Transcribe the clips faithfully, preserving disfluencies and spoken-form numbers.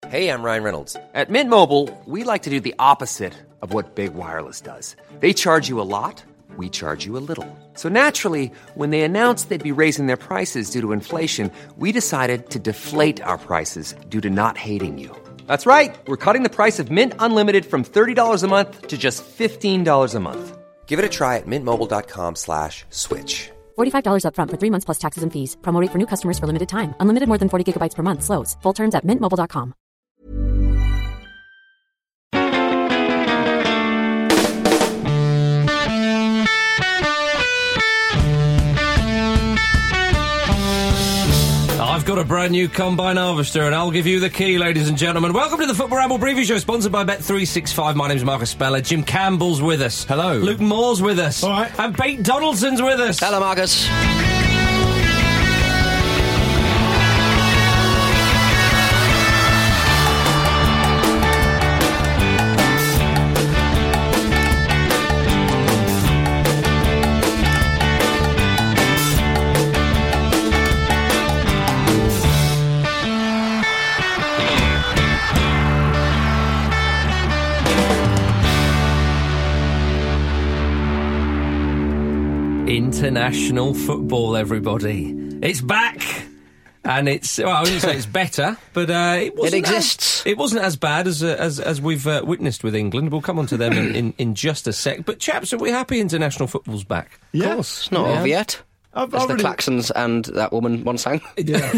Hey, I'm Ryan Reynolds. At Mint Mobile, we like to do the opposite of what Big Wireless does. They charge you a lot, we charge you a little. So naturally, when they announced they'd be raising their prices due to inflation, we decided to deflate our prices due to not hating you. That's right. We're cutting the price of Mint Unlimited from thirty dollars a month to just fifteen dollars a month. Give it a try at mintmobile.com slash switch. forty-five dollars up front for three months plus taxes and fees. Promo rate for new customers for limited time. Unlimited more than forty gigabytes per month. Slows full terms at mint mobile dot com. I've got a brand new combine harvester and I'll give you the key, ladies and gentlemen. Welcome to the Football Ramble Preview Show, sponsored by Bet three sixty-five. My name's Marcus Speller. Jim Campbell's with us. Hello. Luke Moore's with us. All right. And Pete Donaldson's with us. Hello, Marcus. International football, everybody. It's back. And it's, well, I wouldn't say it's better, but uh, it wasn't It exists. As, it wasn't as bad as uh, as, as we've uh, witnessed with England. We'll come on to them in, in, in just a sec. But chaps, are we happy international football's back? Yeah. Of course. It's not Yeah. over yet. I've, As I've the really, Claxons and that woman once sang. yeah.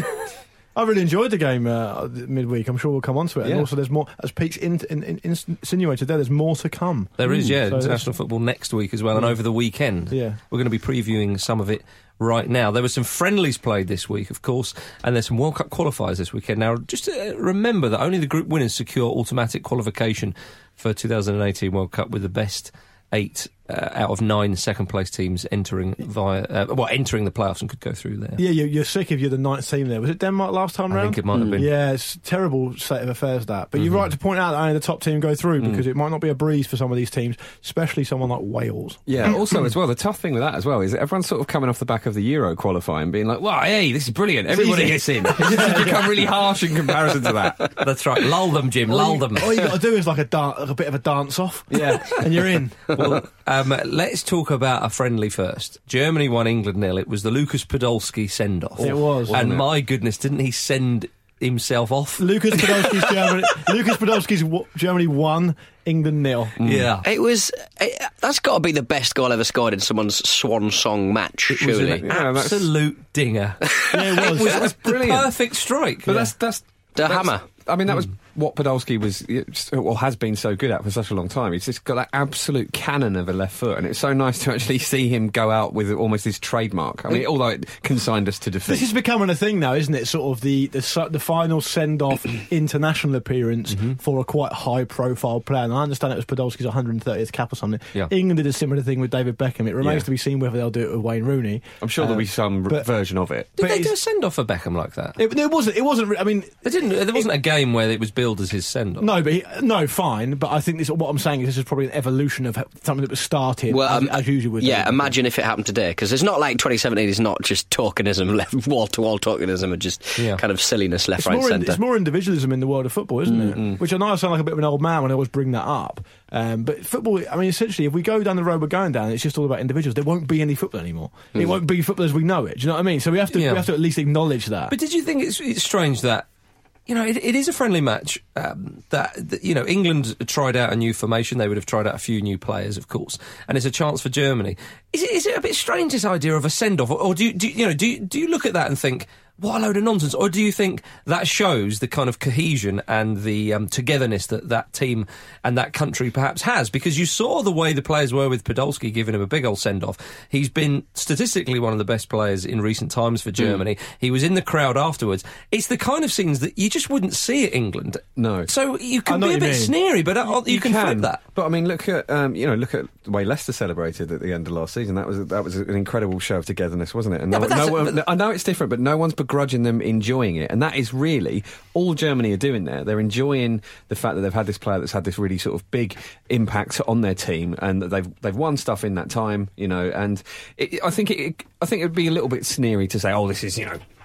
I really enjoyed the game uh, midweek. I'm sure we'll come on to it. Yeah. And also, there's more, as Pete's in, in, in, insinuated there, there's more to come. There is, yeah, So international football next week as well, and over the weekend. Yeah. We're going to be previewing some of it right now. There were some friendlies played this week, of course, and there's some World Cup qualifiers this weekend. Now, just to remember that only the group winners secure automatic qualification for two thousand eighteen World Cup, with the best eight uh, out of nine second-place teams entering via uh, well entering the playoffs and could go through there. Yeah, you're, you're sick if you're the ninth team there. Was it Denmark last time I round? think it might have been. Yeah, it's a terrible state of affairs, that. But you're right to point out that only the top team go through, because it might not be a breeze for some of these teams, especially someone like Wales. Yeah, also as well, the tough thing with that as well is that everyone's sort of coming off the back of the Euro qualifying, being like, well, hey, this is brilliant, everybody easy. gets in. It's become really harsh in comparison to that. That's right. Lull them, Jim. Lull them. All you got to do is like a, dan- like a bit of a dance-off. Yeah. And you're in. Well, um, let's talk about a friendly first. Germany won England nil. It was the Lucas Podolski send-off. It was, And wasn't it? my goodness, didn't he send himself off? Lucas Podolski's Germany. Lucas Podolski's w- Germany won, England nil. Yeah. It was. It, that's got to be the best goal ever scored in someone's swan song match, It was surely. an Yeah, that's- absolute dinger. Yeah, it was. It was brilliant. the perfect strike. But that's that's The that's- hammer. I mean, that was what Podolski was, well, has been so good at for such a long time. He's just got that absolute cannon of a left foot, and it's so nice to actually see him go out with almost his trademark. I mean, although it consigned us to defeat. This is becoming a thing now, isn't it? Sort of the the, su- the final send-off international appearance for a quite high-profile player. And I understand it was Podolski's one hundred thirtieth cap or something. Yeah. England did a similar thing with David Beckham. It remains Yeah. to be seen whether they'll do it with Wayne Rooney. I'm sure there'll Um, be some but- version of it. Did but they do it's- a send-off for Beckham like that? It, it wasn't. It wasn't. re- I mean, They didn't. There wasn't a game where it was billed as his send-off. no, but he, no, fine. But I think this. What I'm saying is this is probably an evolution of something that was started Well, as, um, as usual with. yeah, David Beckham. imagine if it happened today, because it's not like twenty seventeen is not just tokenism, left wall-to-wall tokenism, and just Yeah. kind of silliness left, It's right, more, in, centre. it's more individualism in the world of football, isn't it? Which I know I sound like a bit of an old man when I always bring that up. Um, but football, I mean, essentially, if we go down the road we're going down, it's just all about individuals. There won't be any football anymore. It won't be football as we know it. Do you know what I mean? So we have to, Yeah. we have to at least acknowledge that. But did you think it's, it's strange that, you know, it, it is a friendly match, um, that, that, you know, England tried out a new formation. They would have tried out a few new players, of course, and it's a chance for Germany. Is it, is it a bit strange, this idea of a send-off? Or, or do you, do you, you know, do you, do you look at that and think, what a load of nonsense? Or do you think that shows the kind of cohesion and the um, togetherness that that team and that country perhaps has? Because you saw the way the players were with Podolski giving him a big old send-off. He's been statistically one of the best players in recent times for Germany. Mm. He was in the crowd afterwards. It's the kind of scenes that you just wouldn't see at England. No. So you I can know be a what bit you mean. sneery, but uh, you, you can, flip that. But I mean, look at um, you know, look at the way Leicester celebrated at the end of last season. That was that was an incredible show of togetherness, wasn't it? And Yeah, no, but that's no a- one, but- I know it's different, but no one's begrudging them enjoying it, and that is really all Germany are doing there. They're enjoying the fact that they've had this player that's had this really sort of big impact on their team, and that they've they've won stuff in that time, you know. And it, I think it, I think it would be a little bit sneery to say, oh, this is, you know,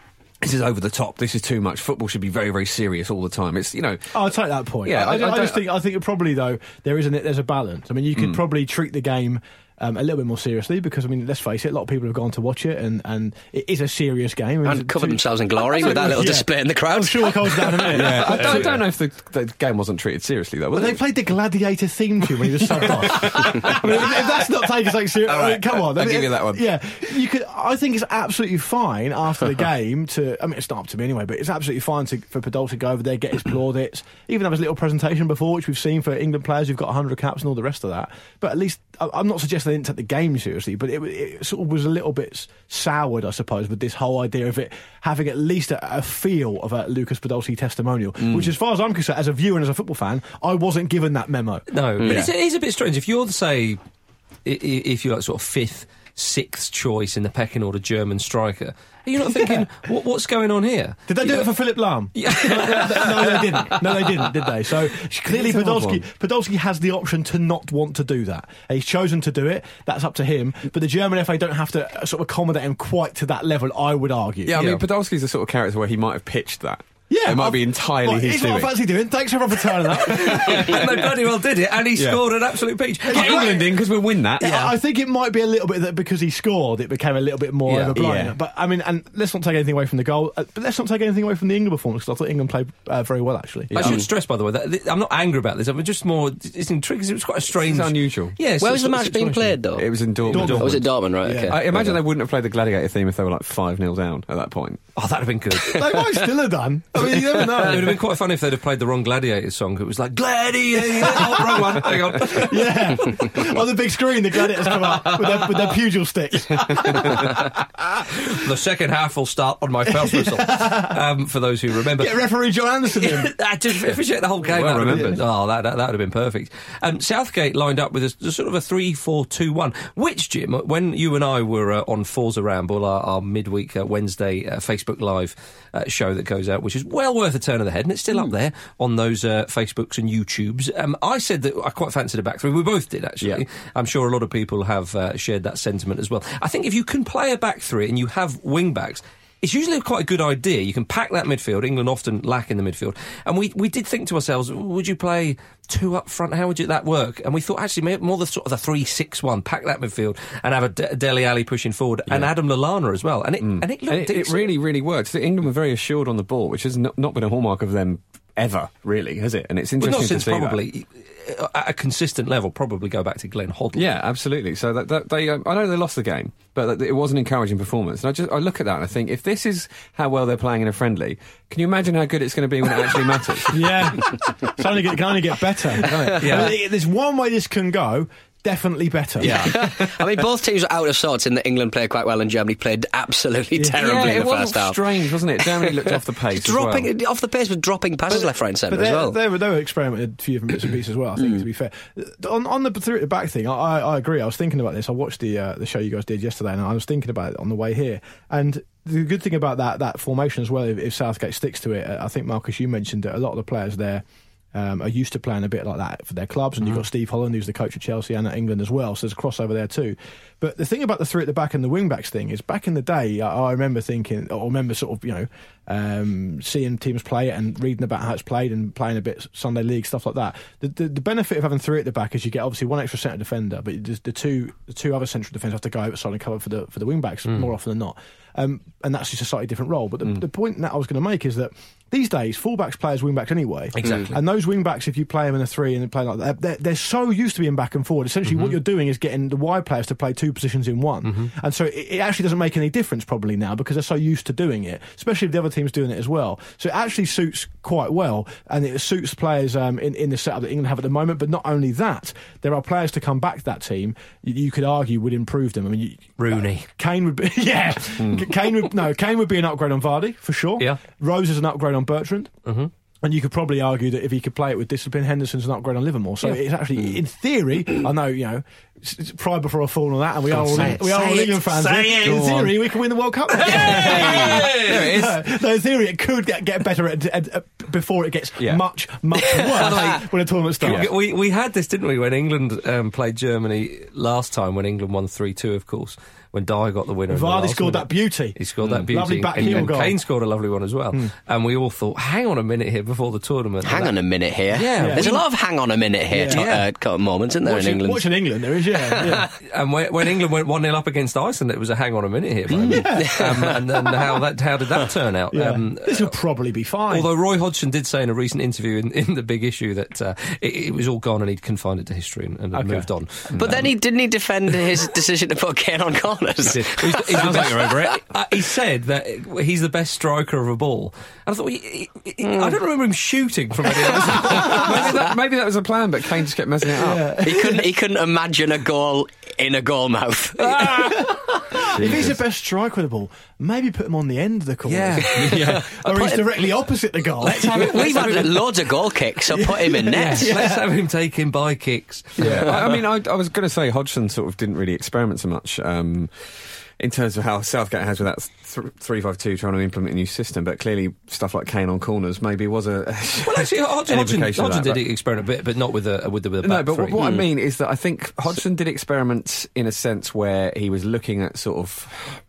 this is over the top. This is too much. Football should be very, very serious all the time. It's, you know. I'll take that point. Yeah, I, I, I- I I just don't- think I think probably though there is an, there's a balance. I mean, you could probably treat the game Um, a little bit more seriously, because I mean, let's face it, a lot of people have gone to watch it, and, and it is a serious game. I mean, And covered to- themselves in glory with that little Yeah. display in the crowd. I'm sure it goes down in a minute. Yeah, I, don't, I So- don't know if the, the game wasn't treated seriously though. Was Well, they it? played the Gladiator theme tune when he was subbed off. I mean, if, if that's not taking something serious, All I mean, right. come on. I I'll mean, give you that one. Yeah, you could. I think it's absolutely fine after the game to. I mean, it's not up to me anyway, but it's absolutely fine to, for Podolski to go over there, get his plaudits, even have his little presentation before, which we've seen for England players who've got one hundred caps and all the rest of that. But at least, I- I'm not suggesting they didn't take the game seriously, but it, it sort of was a little bit soured, I suppose, with this whole idea of it having at least a, a feel of a Lucas Podolski testimonial, Mm. which, as far as I'm concerned, as a viewer and as a football fan, I wasn't given that memo. No, but Yeah. it's, it is a bit strange. If you're, say, i- i- if you're like sort of fifth, sixth choice in the pecking order German striker, are you not thinking, what, what's going on here? Did they You do know- it for Philip Lahm? Yeah. no, they didn't. No, they didn't, did they? So clearly, It's an odd Podolski, one. Podolski has the option to not want to do that. And he's chosen to do it. That's up to him. But the German F A don't have to uh, sort of accommodate him quite to that level, I would argue. Yeah, I Yeah. mean, Podolski's the sort of character where he might have pitched that. Yeah, it might I've- be entirely well, his It's doing. what I fancy doing. Thanks everyone for turning up. and they bloody well did it, and he Yeah. scored an absolute peach. Get England in because we'll win that. Yeah, I think it might be a little bit that because he scored, it became a little bit more Yeah. overblown. Yeah. But I mean, and let's not take anything away from the goal. Uh, but let's not take anything away from the England performance, because I thought England played uh, very well, actually. I should stress, by the way, that th- I'm not angry about this. I'm just more. It's intriguing because it was quite a strange. It's unusual. Yes. Where was the match being played, though? It was in Dortmund. Dortmund. Oh, was it Dortmund, right? Yeah. Okay. I imagine they wouldn't have played the Gladiator theme if they were like five nil down at that point. Oh, that'd have been good. They might still have done. I mean, you never know. It would have been quite funny if they'd have played the wrong Gladiator song. It was like Gladiator. Oh, wrong one. Hang on. Yeah. On the big screen, the gladiators come up with their, with their pugil sticks. The second half will start on my first whistle. Um, for those who remember. Get referee John Anderson in. I just appreciate the whole game. Well That would have remembered. been- Oh, that, that, that would have been perfect. Um, Southgate lined up with a, a sort of a three four two one, which, Jim, when you and I were uh, on Forza Ramble, our, our midweek uh, Wednesday uh, Facebook Live uh, show that goes out, which is well worth a turn of the head, and it's still up there on those uh, Facebooks and YouTubes. Um, I said that I quite fancied a back three. We both did, actually. Yeah. I'm sure a lot of people have uh, shared that sentiment as well. I think if you can play a back three and you have wing backs, it's usually quite a good idea. You can pack that midfield. England often lack in the midfield. And we, we did think to ourselves, would you play two up front? How would you, that work? And we thought, actually, maybe more the sort of the three six one, pack that midfield and have a De- Dele Alli pushing forward and Adam Lallana as well. And it, and it looked And it, it decent. really, really worked. So England were very assured on the ball, which has not, not been a hallmark of them ever, really, has it? And it's Well, interesting not since to see that. probably, uh, at a consistent level, probably go back to Glenn Hoddle. Yeah, absolutely. So that, that they, um, I know they lost the game, but that it was an encouraging performance. And I just, I look at that and I think, if this is how well they're playing in a friendly, can you imagine how good it's going to be when it actually matters? Yeah. It's only get, it can only get better, can't it? Yeah. I mean, there's one way this can go. Definitely better. Yeah. I mean, both teams were out of sorts in that England played quite well and Germany played absolutely terribly yeah, in it the was first half. strange, wasn't it? Germany looked off the pace. as Dropping well. off the pace with dropping passes left, right, and centre But as they, well. they were they were experimenting a few different bits and pieces as well. I think to be fair, on on the through at the back thing, I, I I agree. I was thinking about this. I watched the uh, the show you guys did yesterday, and I was thinking about it on the way here. And the good thing about that that formation as well, if, if Southgate sticks to it, I think Marcus, you mentioned that a lot of the players there. Um, are used to playing a bit like that for their clubs, and you've got Steve Holland, who's the coach of Chelsea and at England as well, so there's a crossover there too. But the thing about the three at the back and the wing backs thing is, back in the day, I, I remember thinking, or remember sort of, you know, um, seeing teams play it and reading about how it's played and playing a bit Sunday League stuff like that. The, the, the benefit of having three at the back is you get obviously one extra centre defender, but the, the two the two other central defenders have to go outside and cover for the for the wing backs more often than not. Um, and that's just a slightly different role. But the, the point that I was going to make is that these days, fullbacks play as wing-backs anyway. Exactly. And those wing-backs, if you play them in a three and they play like that, they're, they're so used to being back and forward. Essentially, what you're doing is getting the wide players to play two positions in one. And so it, it actually doesn't make any difference probably now because they're so used to doing it, especially if the other team's doing it as well. So it actually suits quite well, and it suits players um, in, in the setup that England have at the moment. But not only that, there are players to come back to that team you, you could argue would improve them. I mean, you, Rooney. Kane would be, yeah. Kane would, no, Kane would be an upgrade on Vardy, for sure. Yeah. Rose is an upgrade on Bertrand. Mm-hmm. And you could probably argue that if he could play it with discipline, Henderson's an upgrade on Livermore. So it's actually, in theory, I know, you know, it's, it's pride before a fall and all that, and we are all, say it. we are Say all it. England fans. Say here. it. In Go theory, we can win the World Cup. There it is. So in theory, it could get, get better at, at, at, before it gets Yeah. much, much worse when a tournament starts. We, we had this, didn't we, when England um, played Germany last time, when England won three two, of course. when Dyer got the winner. in the Vardy last scored minute. that beauty. He scored that beauty. Lovely back and, heel and goal. Kane scored a lovely one as well. Mm. And we all thought, hang on a minute here before the tournament. Hang that, on a minute here. Yeah, There's we- a lot of hang on a minute here Yeah. to, uh, moments, isn't there, Watching, in England? watching England, there is, yeah. yeah. And when, when England went one nil up against Iceland, it was a hang on a minute here moment. um, and then how that how did that turn out? yeah. Um, this will probably be fine. Although Roy Hodgson did say in a recent interview in, in the Big Issue that uh, it, it was all gone and he'd confined it to history and, and had Okay. moved on. But then he didn't he defend his decision to put Kane on corners? He did. He's, he's the best, over it. Uh, he said that he's the best striker of a ball. And I thought, he, he, he, I don't remember him shooting from any other maybe, that, maybe that was a plan, but Kane just kept messing it up. He couldn't. He couldn't imagine a goal in a goal mouth. If he's the best striker of the ball, maybe put him on the end of the corner. Yeah. yeah. Or he's him- directly opposite the goal. Let's have it. We've had loads of goal kicks, so put him in net. Yeah. Let's have him taking by kicks. Yeah, I, I mean, I, I was going to say Hodgson sort of didn't really experiment so much um, in terms of how Southgate has with that th- three five two trying to implement a new system, but clearly stuff like Kane on corners maybe was a Well, actually, Hodgson, an Hodgson, implication of Hodgson that, did but- experiment a bit, but not with a with the, with a No, back but three. what, what I mean is that I think Hodgson did experiments in a sense where he was looking at sort of,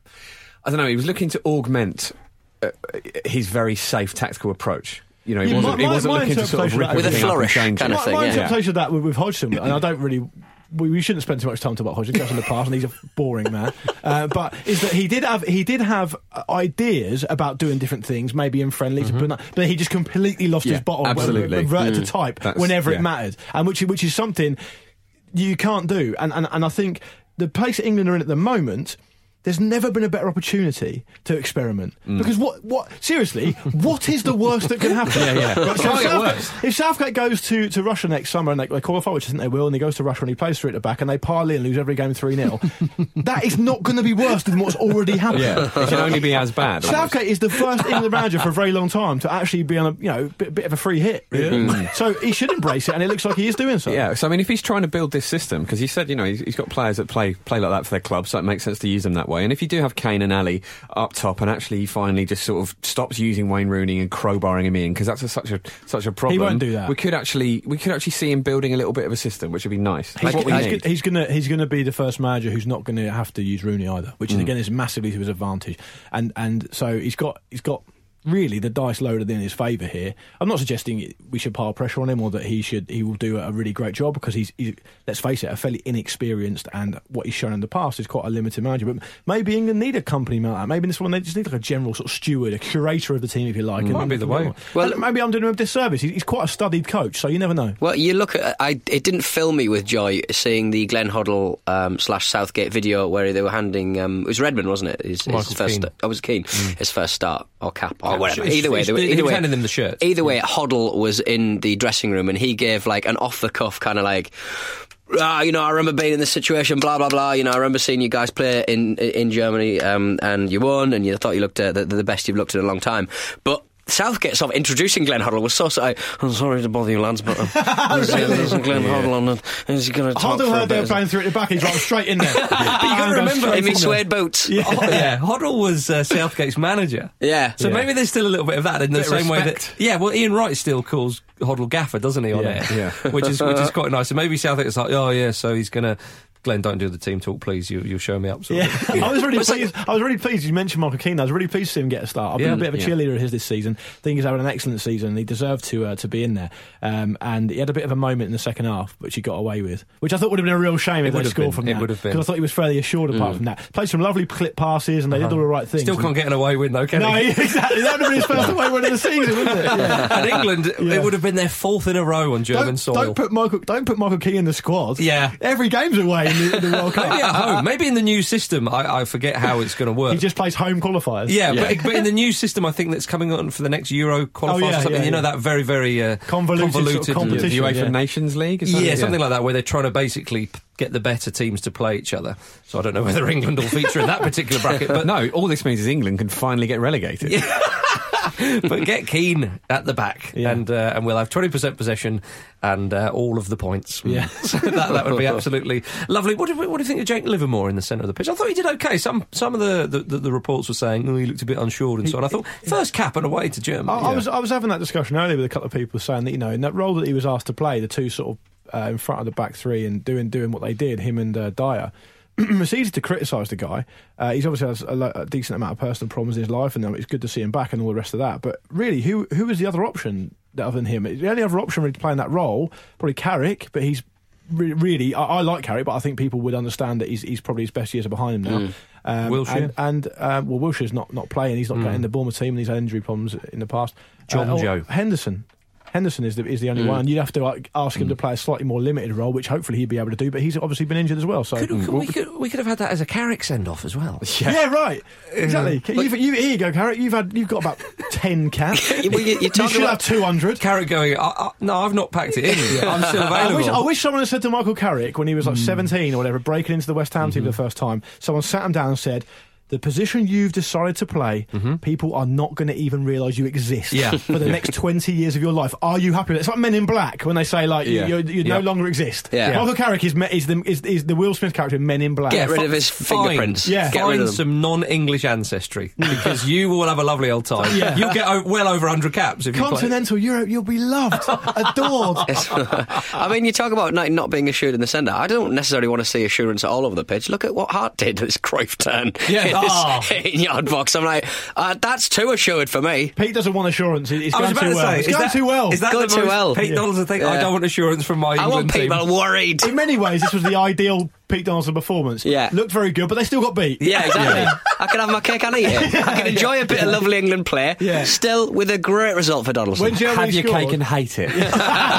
I don't know, he was looking to augment uh, his very safe tactical approach. You know, he Yeah, wasn't, my- he wasn't my looking to sort of interpretation rip of that- With a everything up and flourish change kind it. of My, thing, my yeah. interpretation of that with, with Hodgson, and I don't really. We, we shouldn't spend too much time talking about Hodgson because in the past, and he's a boring man. Uh, but is that he did have he did have uh, ideas about doing different things, maybe in friendlies, but, not, but he just completely lost Yeah, his bottle, absolutely. reverted Mm. to type That's- whenever yeah. it mattered, and which which is something you can't do. And and, and I think the place that England are in at the moment. There's never been a better opportunity to experiment. Mm. Because what, what, seriously, what is the worst that can happen? Yeah, yeah. Right, so Can't if, get Southgate, worse. if Southgate goes to, to Russia next summer and they, they qualify, which I think they will, and he goes to Russia and he plays three at the back and they pile in and lose every game three nil, that is not going to be worse than what's already happened. Yeah, it can only be as bad. almost. Southgate is the first England manager for a very long time to actually be on a you know bit, bit of a free hit. Really. So he should embrace it, and it looks like he is doing so. Yeah, so I mean, if he's trying to build this system, because he said, you know, he's, he's got players that play play like that for their club, so it makes sense to use them that way. And if you do have Kane and Ali up top, and actually he finally just sort of stops using Wayne Rooney and crowbarring him in, because that's a, such a such a problem. won't do that. We could actually we could actually see him building a little bit of a system, which would be nice. He's, That's what we he's, need. go- he's gonna he's gonna be the first manager who's not going to have to use Rooney either, which Mm. is again is massively to his advantage. And and so he's got he's got really the dice loaded in his favour here. I'm not suggesting we should pile pressure on him or that he should he will do a really great job, because he's, he's let's face it, a fairly inexperienced, and what he's shown in the past is quite a limited manager. But maybe England need a company man like that. Maybe in this one they just need like a general sort of steward, a curator of the team, if you like. Might be the way. Well- Well, maybe I'm doing him a disservice. He's, he's quite a studied coach, so you never know. Well, you look at I. It didn't fill me with joy seeing the Glenn Hoddle um, slash Southgate video where they were handing. Um, it was Redmond, wasn't it? His, his Michael first. Keane. Sta- I was Keane. His first start or cap or whatever. It's- Either way, it's- they were, he either was way, handing them the shirt. Either way, Hoddle was in the dressing room and he gave like an off the cuff kind of like. Ah, you know, I remember being in this situation, blah blah blah. You know, I remember seeing you guys play in in Germany, um, and you won, and you thought you looked uh, the, the best you've looked in a long time. But Southgate sort of introducing Glenn Hoddle was so so. I'm sorry to bother you, lads, but um, there's, uh, there's a Glenn Hoddle on it. He's going to talk Hoddle for a heard they were bit. playing through at the back. He's right straight in there. But you gotta remember, In me suede boots. Yeah, oh, yeah. Hoddle was uh, Southgate's manager. Yeah. So Yeah. maybe there's still a little bit of that in the Bit of same way that. respect. Yeah, well, Ian Wright still calls Hoddle Gaffer, doesn't he? On Yeah. it, Yeah. which is which is quite nice. So maybe Southgate's like, oh yeah, so he's gonna. Glenn, don't do the team talk, please. You, you'll show me up. Sort Yeah, of. I was really It's like- pleased. I was really pleased you mentioned Michael Keane. I was really pleased to see him get a start. I've been Yeah, a bit of a yeah. cheerleader of his this season. I think he's having an excellent season. And he deserved to uh, to be in there. Um, and he had a bit of a moment in the second half, which he got away with, which I thought would have been a real shame if would they have scored been. from It that. would have been. Because I thought he was fairly assured apart from that. Played some lovely clip passes, and they did all the right things. Still can't get an away win though, can No, he? exactly. That would have been his first away win of the season, wouldn't it? Yeah. And England, Yeah. it would have been their fourth in a row on German Don't, soil. don't put Michael. Don't put Michael Keane in the squad. Yeah. every game's away in the, in the World Cup. Maybe at home. Maybe in the new system. I, I forget how it's going to work. He just plays home qualifiers. Yeah, But, but in the new system, I think that's coming on for the next Euro qualifiers Oh, yeah, or something. yeah, you know yeah. that very, very uh, Convoluted sort of convoluted competition. The UEFA yeah. Nations League, is that Yeah, it? something like that, where they're trying to basically get the better teams to play each other. So I don't know whether England will feature in that particular bracket, but No, all this means is England can finally get relegated. but get Keane at the back, Yeah. and uh, and we'll have twenty percent possession and uh, all of the points. Yeah. So that that would be absolutely lovely. What do, we, what do you think of Jake Livermore in the centre of the pitch? I thought he did okay. Some some of the, the, the, the reports were saying, oh, he looked a bit unsure and so on. I thought first cap and away to Germany. I, I was I was having that discussion earlier with a couple of people saying that, you know, in that role that he was asked to play, the two sort of uh, in front of the back three and doing doing what they did, him and uh, Dyer, it's easy to criticise the guy. Uh, he's obviously has a, lo- a decent amount of personal problems in his life, and um, it's good to see him back and all the rest of that. But really, who who was the other option other than him? The only other option really playing that role, probably Carrick, but he's re- really, I, I like Carrick, but I think people would understand that he's, he's probably his best years are behind him now. Mm. Um, Wilshere? And, and um, well, Wilshire's not, not playing, he's not Mm. getting the Bournemouth team, and he's had injury problems in the past. John Uh, oh, Joe. Henderson. Henderson is the, is the only Mm. one. You'd have to like, ask him to play a slightly more limited role, which hopefully he'd be able to do, but he's obviously been injured as well. So Could, could, we, could, we could have had that as a Carrick send-off as well. yeah, right, exactly. You've, you, here you go, Carrick. You've had you've got about ten caps. You- well, you- you're you talking should about- have two hundred. Carrick going, I, I, no, I've not packed it in yet. I'm still I available. wish, I wish someone had said to Michael Carrick when he was like seventeen or whatever, breaking into the West Ham team for the first time, someone sat him down and said, the position you've decided to play, people are not going to even realise you exist Yeah. for the next twenty years of your life. Are you happy with it? It's like Men in Black when they say, like, Yeah. you, you Yeah. no longer exist. Yeah. Michael Carrick is, me- is, the, is, is the Will Smith character in Men in Black. Get rid of his Fine. fingerprints. Yeah. Get rid Find of them. some non-English ancestry because you will have a lovely old time. Yeah. You'll get o- well over one hundred caps if you play. Continental Europe, you'll be loved, adored. I mean, you talk about not, not being assured in the centre. I don't necessarily want to see assurance all over the pitch. Look at what Hart did with his Cruyff turn Yeah. in Oh. his eighteen-yard box. I'm like, uh, that's too assured for me. Pete doesn't want assurance. It's I was going about too to well. say, It's is going that, too well. Is that Going the too most well. Pete Yeah. Donaldson thing? I Yeah. don't want assurance from my I England want team. people worried. In many ways, this was the ideal Pete Donaldson performance. Yeah. Looked very good, but they still got beat. Yeah, exactly. I can have my cake and eat it. I can enjoy a bit of lovely England play, Yeah. still with a great result for Donaldson. When Germany Have your scored, cake and hate it. when There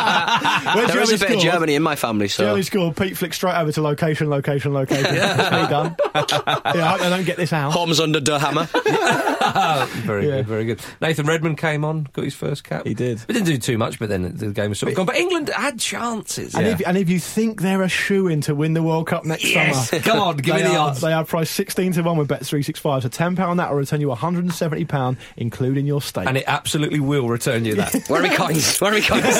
is Germany a bit of scored, Germany in my family, so Germany scored, Pete flicked straight over to location, location, location. That's me done. Yeah, I hope they don't get this out. Holmes under the hammer. Very Yeah. good, very good. Nathan Redmond came on, got his first cap. He did. We didn't do too much, but then the game was sort of gone. But England had chances. And, if, and if you think they're a shoo-in to win the World Cup next Yes, summer, come on, give they me the are, odds. They are priced sixteen to one with Bet three sixty-five, so ten pounds that will return you one hundred seventy pounds, including your stake. And it absolutely will return you that. Where are we coins? Where are we coins?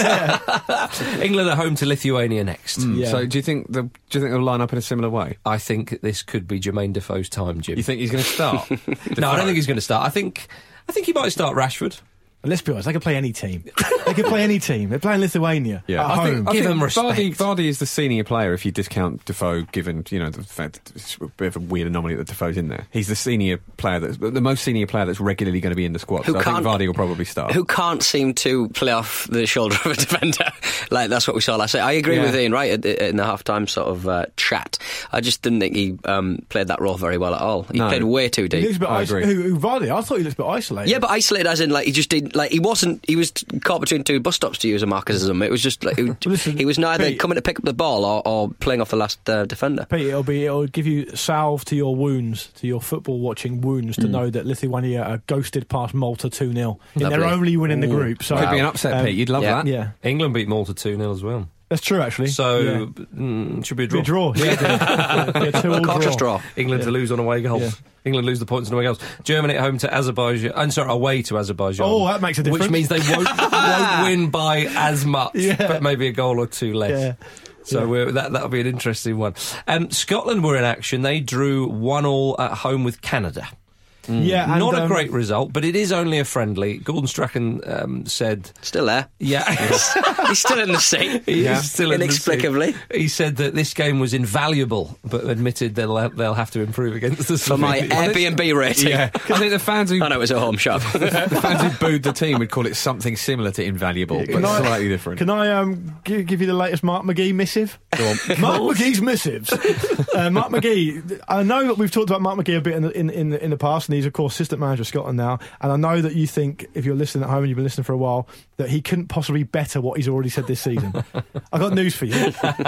England are home to Lithuania next. Yeah. So do you think the, do you think they'll line up in a similar way? I think this could be Jermaine Defoe's time, Jim. You think he's going to start? No, I don't think he's going to start. I think, I think he might start Rashford. And let's be honest, they can play any team. They can play any team. They're playing Lithuania Yeah, at I home. think, I Give think him respect. Vardy, Vardy is the senior player if you discount Defoe, given you know the fact that it's a bit of a weird anomaly that Defoe's in there. He's the senior player, that's the most senior player that's regularly going to be in the squad. Who so I think can't- Vardy will probably start. Who can't seem to play off the shoulder of a defender. Like, that's what we saw last night. I agree Yeah. with Ian, right, at- in the half-time sort of uh, chat. I just didn't think he um, played that role very well at all. He No. played way too He deep. looks a bit I is- agree. Who, who, Vardy? I thought he looked a bit isolated. Yeah, but isolated as in, like, he just did, like, he wasn't, he was caught between two bus stops, to use a Marxism. It was just, like, he, Listen, he was neither Pete- coming to pick up the ball or, or playing off the last uh, defender. Pete, it'll be it'll give you salve to your wounds, to your football watching wounds, to know that Lithuania are ghosted past Malta two nil in their Lovely. only win in the group. So Could be an upset, um, Pete. You'd love yeah. that. Yeah, England beat Malta two nil as well. that's true actually. So, yeah. mm, should be a Be draw. a draw. Yeah, yeah, yeah, two all Cautious draw. draw. England to lose on away goals. Yeah. England lose the points on away goals. Germany at home to Azerbaijan. I'm sorry, away to Azerbaijan. Oh, that makes a difference. Which means they won't, won't win by as much, Yeah. but maybe a goal or two less. Yeah. So Yeah. we're, that that'll be an interesting one. Um, Scotland were in action. They drew one all at home with Canada. Yeah, and, Not a um, great result, but it is only a friendly. Gordon Strachan um, said, Still there. "Yeah." He's still in the seat. He Yeah. is still in the Inexplicably. seat. He said that this game was invaluable, but admitted they'll they'll have to improve against the For my Slovenians. Airbnb rating. Yeah, I think the fans who I know it was a home shop. the fans who booed the team would call it something similar to invaluable, but Can I- slightly different. Can I um, give, give you the latest Mark McGee missive? Mark McGee's missives. uh, Mark McGee. I know that we've talked about Mark McGee a bit in the, in, in, the, in the past, and he's of course assistant manager of Scotland now. And I know that you think, if you're listening at home and you've been listening for a while, that he couldn't possibly better what he's already said this season. I got news for you.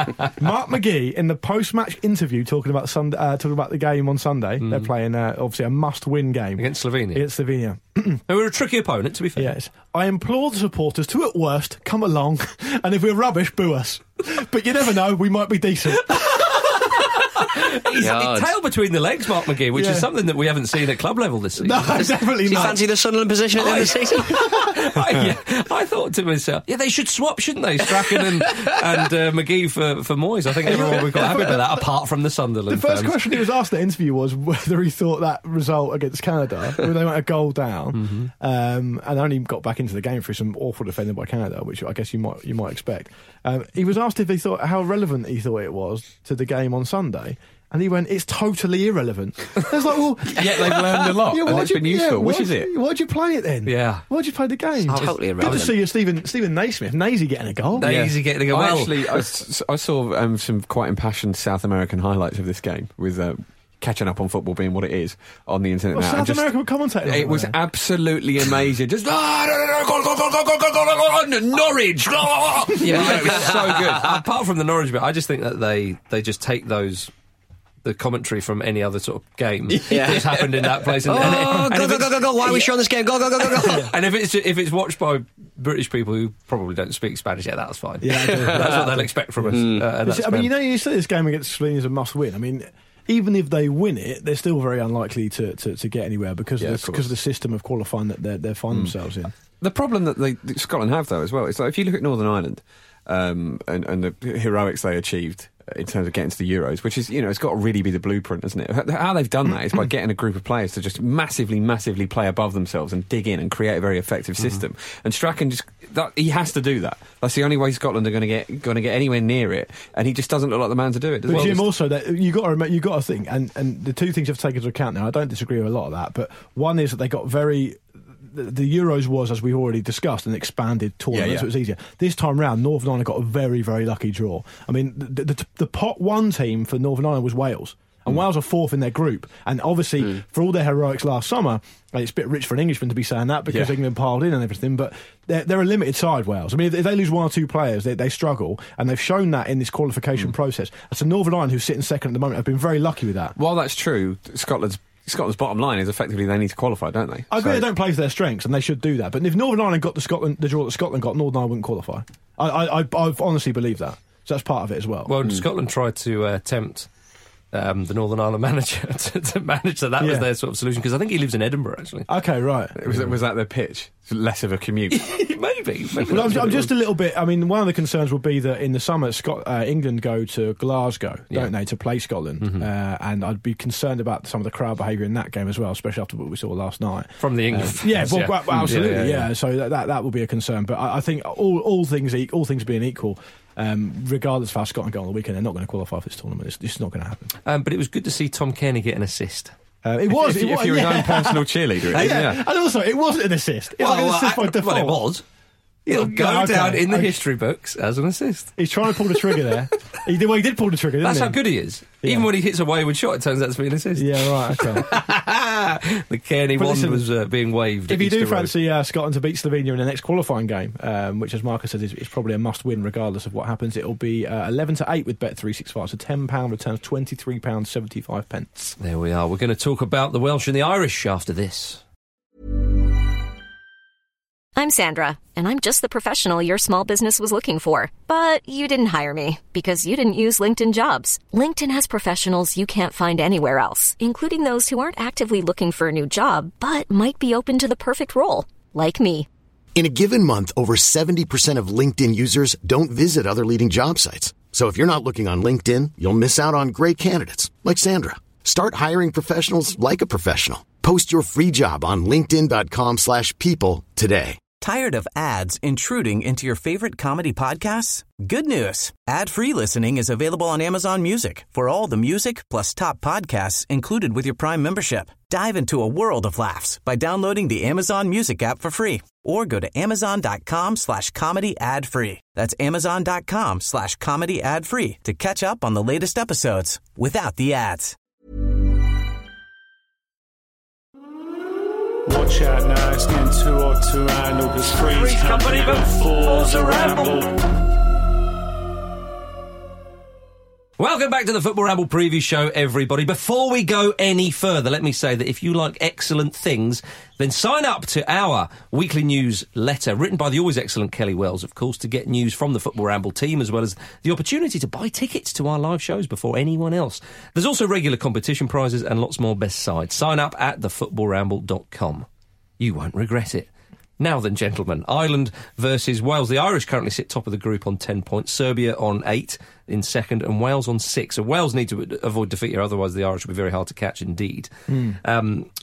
Mark McGee in the post-match interview talking about Sunday, uh, talking about the game on Sunday. They're playing uh, obviously a must-win game against Slovenia. against Slovenia. They were a tricky opponent, to be fair. Yes. I implore the supporters to, at worst, come along, and if we're rubbish, boo us. But you never know, we might be decent. He's God. tail between the legs, Mark McGee, which Yeah. is something that we haven't seen at club level this season. No, definitely Do you not. fancy the Sunderland position at the end of the season? I, yeah, I thought to myself, yeah, they should swap, shouldn't they? Strachan and, and uh, McGee for, for Moyes. I think everyone would be quite happy with that, apart from the Sunderland The first fans. question he was asked in the interview was whether he thought that result against Canada, where they went a goal down, Mm-hmm. um, and only got back into the game through some awful defending by Canada, which I guess you might you might expect. Um, he was asked if he thought how relevant he thought it was to the game on Sunday, And he went, it's totally irrelevant. I was like, well... yeah, they've learned a lot. Yeah, and why'd it's you, been useful. yeah, Which why'd is it? you- Why'd you play it then? Yeah. Why'd you play the game? It's totally Good to irrelevant. see you, Stephen, Stephen Naismith. Naisy getting a goal. They- Easy getting to go I well. Actually, I, s- I saw um, some quite impassioned South American highlights of this game with uh, catching up on football being what it is on the internet Well, now. South and just- American commentator. It was absolutely amazing. Just ah, no, no, no, go, go, go, go, go, go, go, go, Norwich. ah. Yeah, it was so good. Apart from the Norwich bit, I just think that they, they just take those... the commentary from any other sort of game Yeah. that's happened in that place. And, Oh, and, and go, if go, it's- go, go, go. Why are we yeah. showing this game? Go, go, go, go, go. And if it's if it's watched by British people who probably don't speak Spanish, yeah, that's fine. Yeah, I do. That's what they'll expect from us. Mm. Uh, and that's I mean, you fair. know, you say this game against Slovenia is a must-win. I mean, even if they win it, they're still very unlikely to, to, to get anywhere because Yeah, of of the, course. because of the system of qualifying that they they find themselves in. The problem that, they, that Scotland have, though, as well, is like if you look at Northern Ireland um, and, and the heroics they achieved in terms of getting to the Euros, which is, you know, it's got to really be the blueprint, isn't it? How they've done that is by getting a group of players to just massively, massively play above themselves and dig in and create a very effective system. And Strachan just, that, he has to do that. That's the only way Scotland are going to get going to get anywhere near it. And he just doesn't look like the man to do it. does But he? Jim, also that you got to remember, you got to think, and, and the two things you have to take into account now. I don't disagree with a lot of that, but one is that they got very. The, the Euros was, as we've already discussed, an expanded tournament, Yeah, yeah. so it was easier. This time round, Northern Ireland got a very, very lucky draw. I mean, the, the, the pot one team for Northern Ireland was Wales. And Wales are fourth in their group. And obviously, Mm. for all their heroics last summer, and it's a bit rich for an Englishman to be saying that because Yeah. England piled in and everything, but they're, they're a limited side, Wales. I mean, if they lose one or two players, they, they struggle, and they've shown that in this qualification process. And so Northern Ireland, who's sitting second at the moment, have been very lucky with that. While that's true, Scotland's Scotland's bottom line is effectively they need to qualify, don't they? I agree So- they don't play to their strengths, and they should do that. But if Northern Ireland got the Scotland, the draw that Scotland got, Northern Ireland wouldn't qualify. I, I, I, I honestly believe that. So that's part of it as well. Well, Scotland tried to uh, tempt um, the Northern Ireland manager to, to manage, so that was Yeah. their sort of solution, because I think he lives in Edinburgh, actually. okay, right. Was, was that their pitch? Less of a commute. maybe. maybe Well, that's I'm, what I'm it just was. a little bit. I mean, one of the concerns will be that in the summer, Scot- uh, England go to Glasgow, Yeah. don't they, to play Scotland? Mm-hmm. Uh, and I'd be concerned about some of the crowd behaviour in that game as well, especially after what we saw last night. From the England Uh, fans, yeah, well, yeah. well, absolutely, Yeah, yeah. yeah, yeah. So that, that that will be a concern. But I, I think all all things e- all things being equal, um, regardless of how Scotland go on the weekend, they're not going to qualify for this tournament. It's just not going to happen. Um, but it was good to see Tom Kenny get an assist. Uh, it was. if, it if was, you're yeah. his own personal cheerleader, it is, yeah. yeah. And also, it wasn't an assist. It was like an assist by well, default. well, it was. It'll Well, go yeah, okay, down in the okay. history books as an assist. He's trying to pull the trigger there. He did. Well, he did pull the trigger. Didn't That's he? how good he is. Yeah. Even when he hits a wayward shot, it turns out to be an assist. Yeah, right. Okay. The Kearney But one listen, was uh, being waved. If at you do Easter Road. fancy uh, Scotland to beat Slovenia in the next qualifying game, um, which, as Marcus said, is, is probably a must-win regardless of what happens, it'll be uh, eleven to eight with Bet three sixty-five. So ten pound returns twenty-three pounds seventy-five pence. There we are. We're going to talk about the Welsh and the Irish after this. I'm Sandra, and I'm just the professional your small business was looking for. But you didn't hire me because you didn't use LinkedIn Jobs. LinkedIn has professionals you can't find anywhere else, including those who aren't actively looking for a new job, but might be open to the perfect role, like me. In a given month, over seventy percent of LinkedIn users don't visit other leading job sites. So if you're not looking on LinkedIn, you'll miss out on great candidates like Sandra. Start hiring professionals like a professional. Post your free job on linkedin.com slash people today. Tired of ads intruding into your favorite comedy podcasts? Good news. Ad-free listening is available on Amazon Music for all the music plus top podcasts included with your Prime membership. Dive into a world of laughs by downloading the Amazon Music app for free or go to amazon.com slash comedy ad free. That's amazon.com slash comedy ad free to catch up on the latest episodes without the ads. Watch out now, it's getting too hot to handle, because three's company but four's a ramble. Welcome back to the Football Ramble preview show, everybody. Before we go any further, let me say that if you like excellent things, then sign up to our weekly newsletter, written by the always excellent Kelly Wells, of course, to get news from the Football Ramble team, as well as the opportunity to buy tickets to our live shows before anyone else. There's also regular competition prizes and lots more besides. Sign up at the football ramble dot com. You won't regret it. Now then, gentlemen, Ireland versus Wales. The Irish currently sit top of the group on ten points, Serbia on eight in second, and Wales on six. So Wales need to avoid defeat here, otherwise the Irish will be very hard to catch indeed. Mm. Um,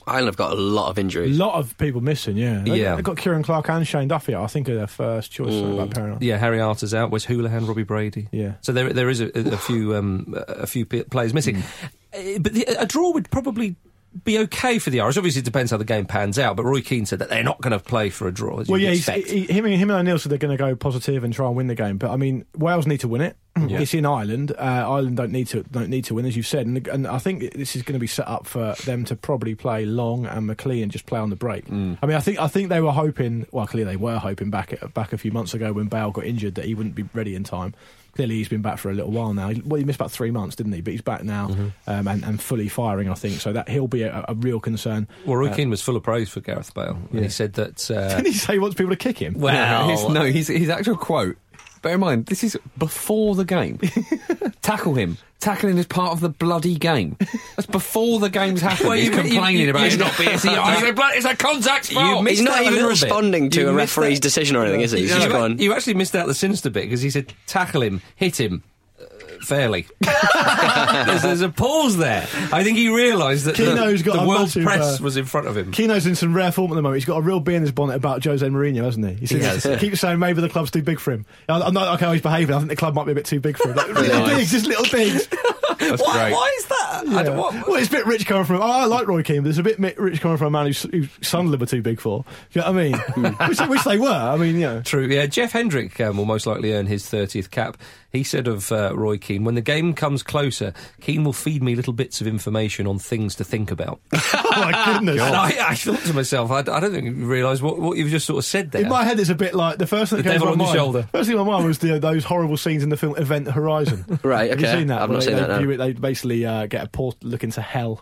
Ireland have got a lot of A injuries. lot of people missing, yeah. They, Yeah. They've got Kieran Clark and Shane Duffy, I think, are their first choice. Mm. About pairing up. Yeah, Harry Arter's out. Wes Houlihan, Robbie Brady. Yeah. So there, there is a, a few, um, a few p- players missing. Mm. Uh, But the, a draw would probably be okay for the Irish. Obviously, it depends how the game pans out. But Roy Keane said that they're not going to play for a draw. As Well, you'd yeah, he's, expect. he, him, and- him and O'Neill said they're going to go positive and try and win the game. But I mean, Wales need to win it. Yeah. It's in Ireland. Uh, Ireland don't need to don't need to win, as you've said. And, and I think this is going to be set up for them to probably play Long and McLean just play on the break. Mm. I mean, I think I think they were hoping. Well, clearly they were hoping back at, back a few months ago when Bale got injured that he wouldn't be ready in time. Clearly, he's been back for a little while now. He, well, he missed about three months, didn't he? But he's back now Mm-hmm. um, and, and fully firing, I think. So that he'll be a, a real concern. Well, Roy Uh, Keane was full of praise for Gareth Bale. And yeah. he said that... Uh, Didn't he say he wants people to kick him? well, his, no, his, his actual quote. Bear in mind, this is before the game. Tackle him. Tackling is part of the bloody game. That's before the game's happened. Well, He's you- you- complaining you- about you- it not being. It's a, it's a contact You sport. missed He's not out a even little bit. responding to You a missed referee's that- decision or anything, is he? He's You, just you, gone. you actually missed out the sinister bit because he said tackle him, hit him. uh, Fairly. there's, there's a pause there. I think he realised that Keno's the, got the a world massive, press uh, was in front of him. Keno's in some rare form at the moment. He's got a real bee in his bonnet about Jose Mourinho, hasn't he? He, says, has. he keeps saying maybe the club's too big for him. I- I'm not okay how he's behaving. I think the club might be a bit too big for him. Like, little Nice. bigs, just little bigs. That's why, great. why is that? I Yeah. don't, what, Well, it's a bit rich coming from. Oh, I like Roy Keane, but it's a bit mi- rich coming from a man whose, whose Sunderland were too big for. Do you know what I mean? which, which they were. I mean, you know. True, yeah. Jeff Hendrick um, will most likely earn his thirtieth cap. He said of uh, Roy Keane, when the game comes closer, Keane will feed me little bits of information on things to think about. Oh my goodness. And I, I thought to myself, I, I don't think you realise what, what you've just sort of said there. In my head, it's a bit like the first thing The that came devil to my on your mind. shoulder. First thing in my mind was the, those horrible scenes in the film Event Horizon. Right, Have you okay. seen that? I've Where not they, seen they, that, no. view it- they basically uh, get a port look into hell.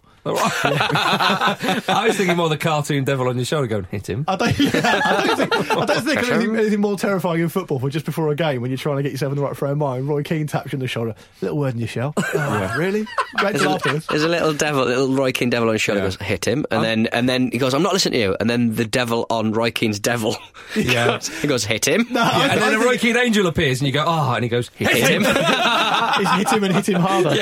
I was thinking more the cartoon devil on your shoulder going, hit him. I don't, yeah, I don't think, I don't think anything, anything more terrifying in football for just before a game when you're trying to get yourself in the right frame of mind. Roy Keane taps you on the shoulder. Little word in your shell. Oh, really? Great There's to a, afterwards. there's a little devil, little Roy Keane devil on his shoulder. Yeah. Goes, hit him, and then and then he goes, "I'm not listening to you." And then the devil on Roy Keane's devil, he Yeah. goes, he goes, "Hit him." No, I, and then I a Roy Keane angel appears and you go, ah, oh, and he goes, hit, Hit him. think it's hit him and hit him harder.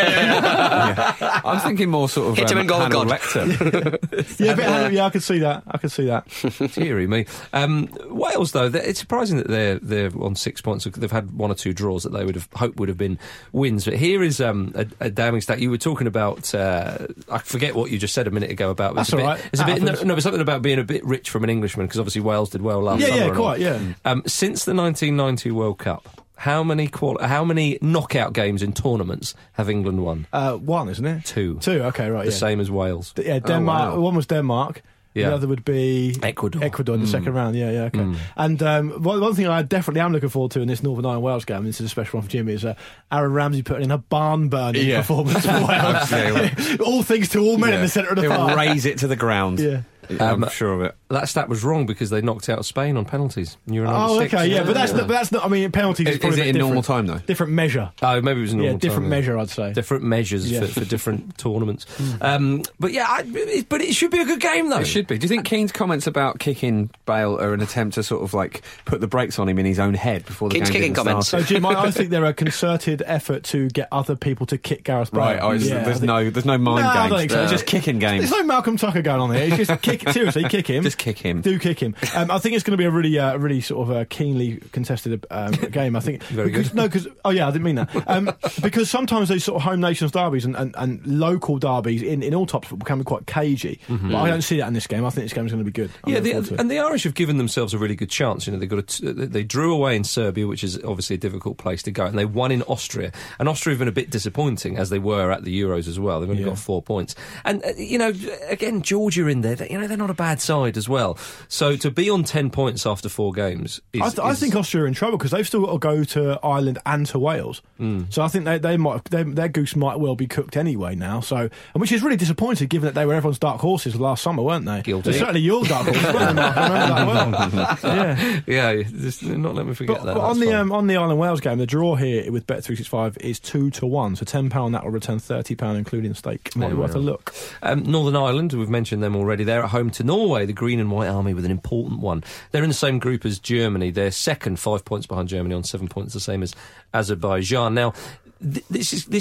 Yeah. I'm thinking more sort of Hit him um, and goal, Hannibal God. Lecter. Yeah, a bit Hannibal, yeah, I could see that. I could see that. Deary me. Um, Wales, though, they're- it's surprising that they're they're on six points. They've had one or two draws that they would have hoped would have been wins. But here is um, a, a damning stat. You were talking about, uh, I forget what you just said a minute ago about. That's it's a bit, all right. It's a That bit, no, happens. no, but something about being a bit rich from an Englishman, because obviously Wales did well last Yeah, summer. yeah, and all. quite, yeah. Um, since the nineteen ninety World Cup, how many quali- how many knockout games in tournaments have England won? Uh, one, isn't it? Two. Two, okay, right, The yeah. same as Wales. D- Yeah, Denmark. wow. One was Denmark. Yeah. The other would be Ecuador. Ecuador in the second round. Yeah, yeah, okay. And um, one, one thing I definitely am looking forward to in this Northern Ireland Wales game, and this is a special one for Jimmy, is uh, Aaron Ramsey putting in a barn burning Yeah. performance for Wales. Yeah, all things to all men in Yeah. the centre of the He'll park. raise it to the ground. Yeah. I'm Um, sure of it. That stat was wrong because they knocked out Spain on penalties. And you were Oh, six. okay, yeah, but that's not, but that's not. I mean, penalties is, Is, probably is a it bit in normal different. time though? Different measure. Oh, maybe it was a normal Yeah, different time, measure, I'd say. Different measures Yeah. for, for different tournaments. Um, but yeah, I, it, but it should be a good game though. It should be. Do you think Keane's comments about kicking Bale are an attempt to sort of like put the brakes on him in his own head before the Keane's game kicking even comments. started? So, Jim, I, I think they're a concerted effort to get other people to kick Gareth Bale. Right, oh, it's, Yeah, I there's think- no, there's no mind No, I games. don't think so. It's just kicking games. There's no Malcolm Tucker going on here. It's just kick. Seriously, kick him. Just kick him. Do kick him. Um, I think it's going to be a really, uh, really sort of uh, keenly contested um, game. I think. Very because, good. No, because oh yeah, I didn't mean that. Um, because sometimes those sort of home nations derbies and, and, and local derbies in, in all types of football can be quite cagey. But I don't see that in this game. I think this game's going to be good. I'm Yeah, looking forward to the, it. and the Irish have given themselves a really good chance. You know, they got a t- they drew away in Serbia, which is obviously a difficult place to go, and they won in Austria. And Austria have been a bit disappointing, as they were at the Euros as well. They've only Yeah. got four points. And uh, you know, again, Georgia in there. You know, they're not a bad side as well. So to be on ten points after four games, is, I, th- I is- think Austria are in trouble because they've still got to go to Ireland and to Wales. Mm. So I think they, they might they, their goose might well be cooked anyway now. So and which is really disappointing given that they were everyone's dark horses last summer, weren't they? Guilty. They're certainly your dark horses, weren't they, Mark? I remember that well. Yeah. yeah, just not let me forget But, that. but on That's the fine. um, on the Ireland Wales game, the draw here with Bet three sixty-five is two to one. So ten pound that will return thirty pound, including stake. Might be There we worth a are. look. Um, Northern Ireland, we've mentioned them already. They're at home to Norway, the Green and White Army, with an important one. They're in the same group as Germany. They're second, five points behind Germany on seven points, the same as Azerbaijan. Now, th- this is this. Sh-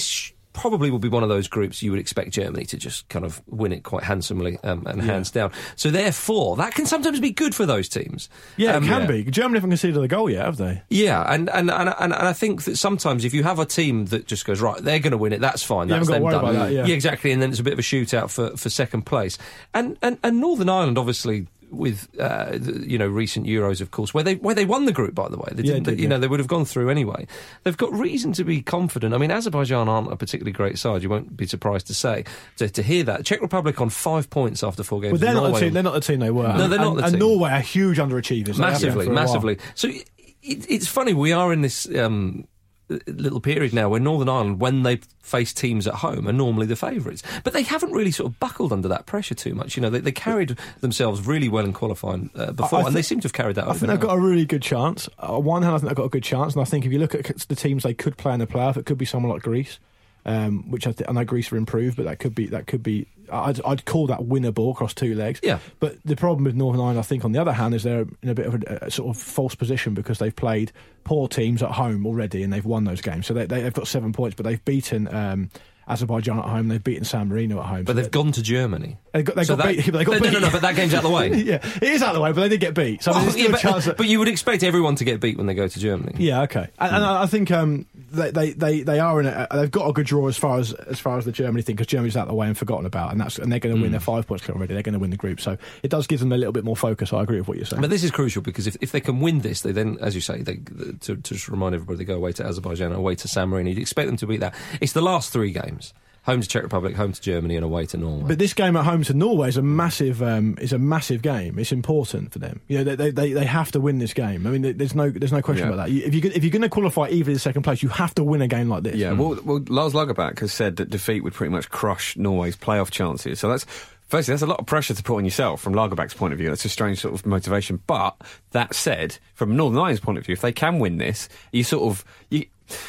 probably will be one of those groups you would expect Germany to just kind of win it quite handsomely um, and yeah. hands down. So therefore, that can sometimes be good for those teams. Yeah, um, it can yeah. be. Germany haven't conceded a goal yet, have they? Yeah, and, and, and, and, and I think that sometimes if you have a team that just goes, right, they're going to win it, that's fine, you that's them done. About that, yeah. yeah, exactly, and then it's a bit of a shootout for, for second place. And, and, and Northern Ireland, obviously, with uh, the, you know, recent Euros, of course, where they where they won the group, by the way. They yeah, didn't, did, you yeah. know, they would have gone through anyway. They've got reason to be confident. I mean, Azerbaijan aren't a particularly great side. You won't be surprised to say to, to hear that. Czech Republic on five points after four games. But they're not Norway, the team. They're not the team they were. No, they're not and, the and team. Norway are huge underachievers. Massively, massively. So it, it, it's funny. We are in this. Um, little period now where Northern Ireland, when they face teams at home, are normally the favourites. But they haven't really sort of buckled under that pressure too much. You know, they, they carried themselves really well in qualifying uh, before, I, I and they th- seem to have carried that I over think now. they've got a really good chance. On one hand, I think they've got a good chance, and I think if you look at the teams they could play in the playoff, it could be someone like Greece. Um, which I, th- I know Greece are improved, but that could be that could be. I'd, I'd call that winnable across two legs. Yeah. But the problem with Northern Ireland, I think, on the other hand, is they're in a bit of a, a sort of false position because they've played poor teams at home already and they've won those games. So they, they, they've got seven points, but they've beaten um, Azerbaijan at home. They've beaten San Marino at home. But so they've gone to Germany. They got, they so got that, beat. They got no, beat. no, no, no, but that game's out of the way. Yeah, it is out of the way, but they did get beat. So Well, there's yeah, still but, a chance that, but you would expect everyone to get beat when they go to Germany. Yeah, okay. And, and I think um, they, they, they, they are in a, they've got a good draw as far as as far as the Germany thing, because Germany's out of the way and forgotten about, and that's and they're going to Mm. win their five points clear already. They're going to win the group, so it does give them a little bit more focus. I agree with what you're saying. But this is crucial because if, if they can win this, they then, as you say, they, to, to just remind everybody, they go away to Azerbaijan, away to San Marino. You'd expect them to beat that. It's the last three games. Home to Czech Republic, home to Germany, and away to Norway. But this game at home to Norway is a massive, um, is a massive game. It's important for them. You know, they they, they have to win this game. I mean, there's no there's no question Yeah. about that. You, if you if you're going to qualify even in second place, you have to win a game like this. Yeah, well, well, Lars Lagerbäck has said that defeat would pretty much crush Norway's playoff chances. So that's, firstly, that's a lot of pressure to put on yourself from Lagerbäck's point of view. That's a strange sort of motivation. But that said, from Northern Ireland's point of view, if they can win this, you sort of you.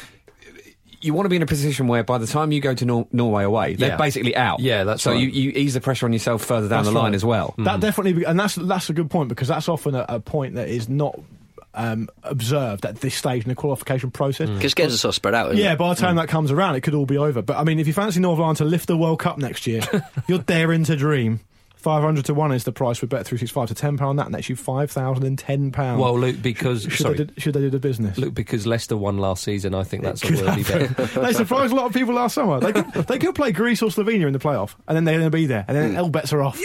You want to be in a position where by the time you go to Nor- Norway away, they're Yeah. basically out. Yeah, that's so right. you, you ease the pressure on yourself further down That's the line right. as well. That definitely, be- and that's that's a good point, because that's often a, a point that is not um, observed at this stage in the qualification process. Because games are so spread out, isn't Yeah, it? by the time that comes around, it could all be over. But I mean, if you fancy Northern Ireland to lift the World Cup next year, you're daring to dream. Five hundred to one is the price with Bet three sixty-five to ten pound. That nets you five thousand and ten pounds. Well, Luke, because should sorry, they, do, should they do the business? Luke, because Leicester won last season, I think that's a Could worthy happen. bet. They surprised a lot of people last summer. They could, they could play Greece or Slovenia in the playoff, and then they're going to be there, and then all bets are off.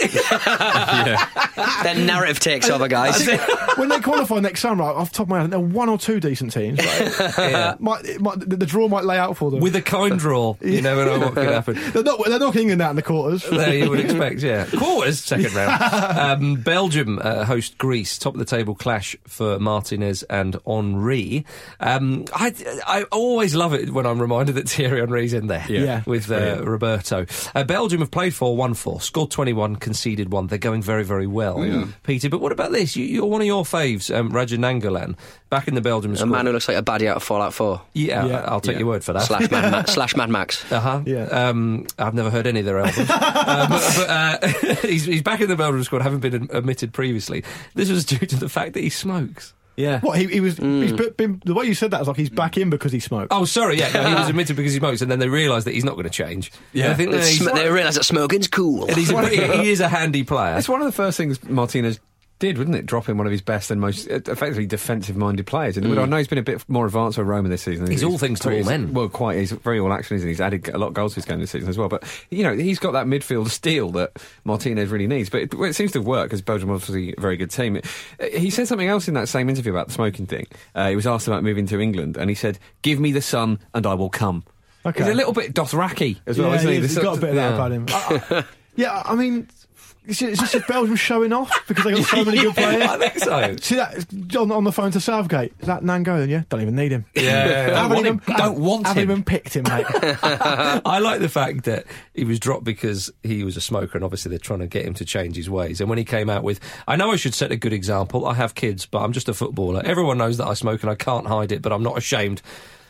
Then narrative takes over, guys. When they qualify next summer, off the top of my head, there are one or two decent teams. Right? Yeah. might, it might, the, the draw might lay out for them. With a kind draw, you never know what could happen. they're, not, they're knocking England out in the quarters. There you would expect, yeah. Quarters, second round. Um, Belgium uh, host Greece, top of the table clash for Martinez and Henry. Um, I, I always love it when I'm reminded that Thierry Henry's in there Yeah. Yeah. with uh, Roberto. Uh, Belgium have played four, won four, scored twenty-one, conceded one. They're going very, very well, Yeah. Peter. But what about this? You, you're one of your faves, um, Raja Nangolan, back in the Belgium A squad. man who looks like a baddie out of Fallout four. Yeah, Yeah. I'll take Yeah. your word for that. Slash Mad, Ma- slash Mad Max. Uh-huh. Yeah. Um, I've never heard any of their albums. um, but but uh, he's, he's back in the Belgium squad, having been ad- admitted previously. This was due to the fact that he smokes. Yeah. What, he, he was, he's been, been, the way you said that is like he's back in because he smoked. Oh, sorry, yeah, no, he was admitted because he smokes, and then they realised that he's not going to change. Yeah. And I think that It's he's, sm- they realise that smoking's cool. and he's a, he, he is a handy player. It's one of the first things Martinez did, wasn't it? Dropping one of his best and most uh, effectively defensive-minded players. And I know he's been a bit more advanced with Roma this season. He's all things to all he's- men. Well, quite. He's very all action, isn't he? He's added a lot of goals to his game this season as well. But, you know, he's got that midfield steel that Martinez really needs. But it, well, it seems to work, because Belgium are obviously a very good team. Uh, He said something else in that same interview about the smoking thing. Uh, he was asked about moving to England, and he said, "Give me the sun and I will come." Okay. He's a little bit Dothraki as well, yeah, isn't he? he's, The he's sort got a bit of that yeah. about him. I, I, yeah, I mean, is it, is this just Belgium showing off because they got so many good players? I think so. See that on, on the phone to Southgate? Is that Nangolan? Yeah, don't even need him. Yeah, don't haven't want even, him. Don't want haven't him. even picked him, mate. I like the fact that he was dropped because he was a smoker, and obviously they're trying to get him to change his ways. And when he came out with, I know I should set a good example, I have kids, but I'm just a footballer. Everyone knows that I smoke and I can't hide it, but I'm not ashamed.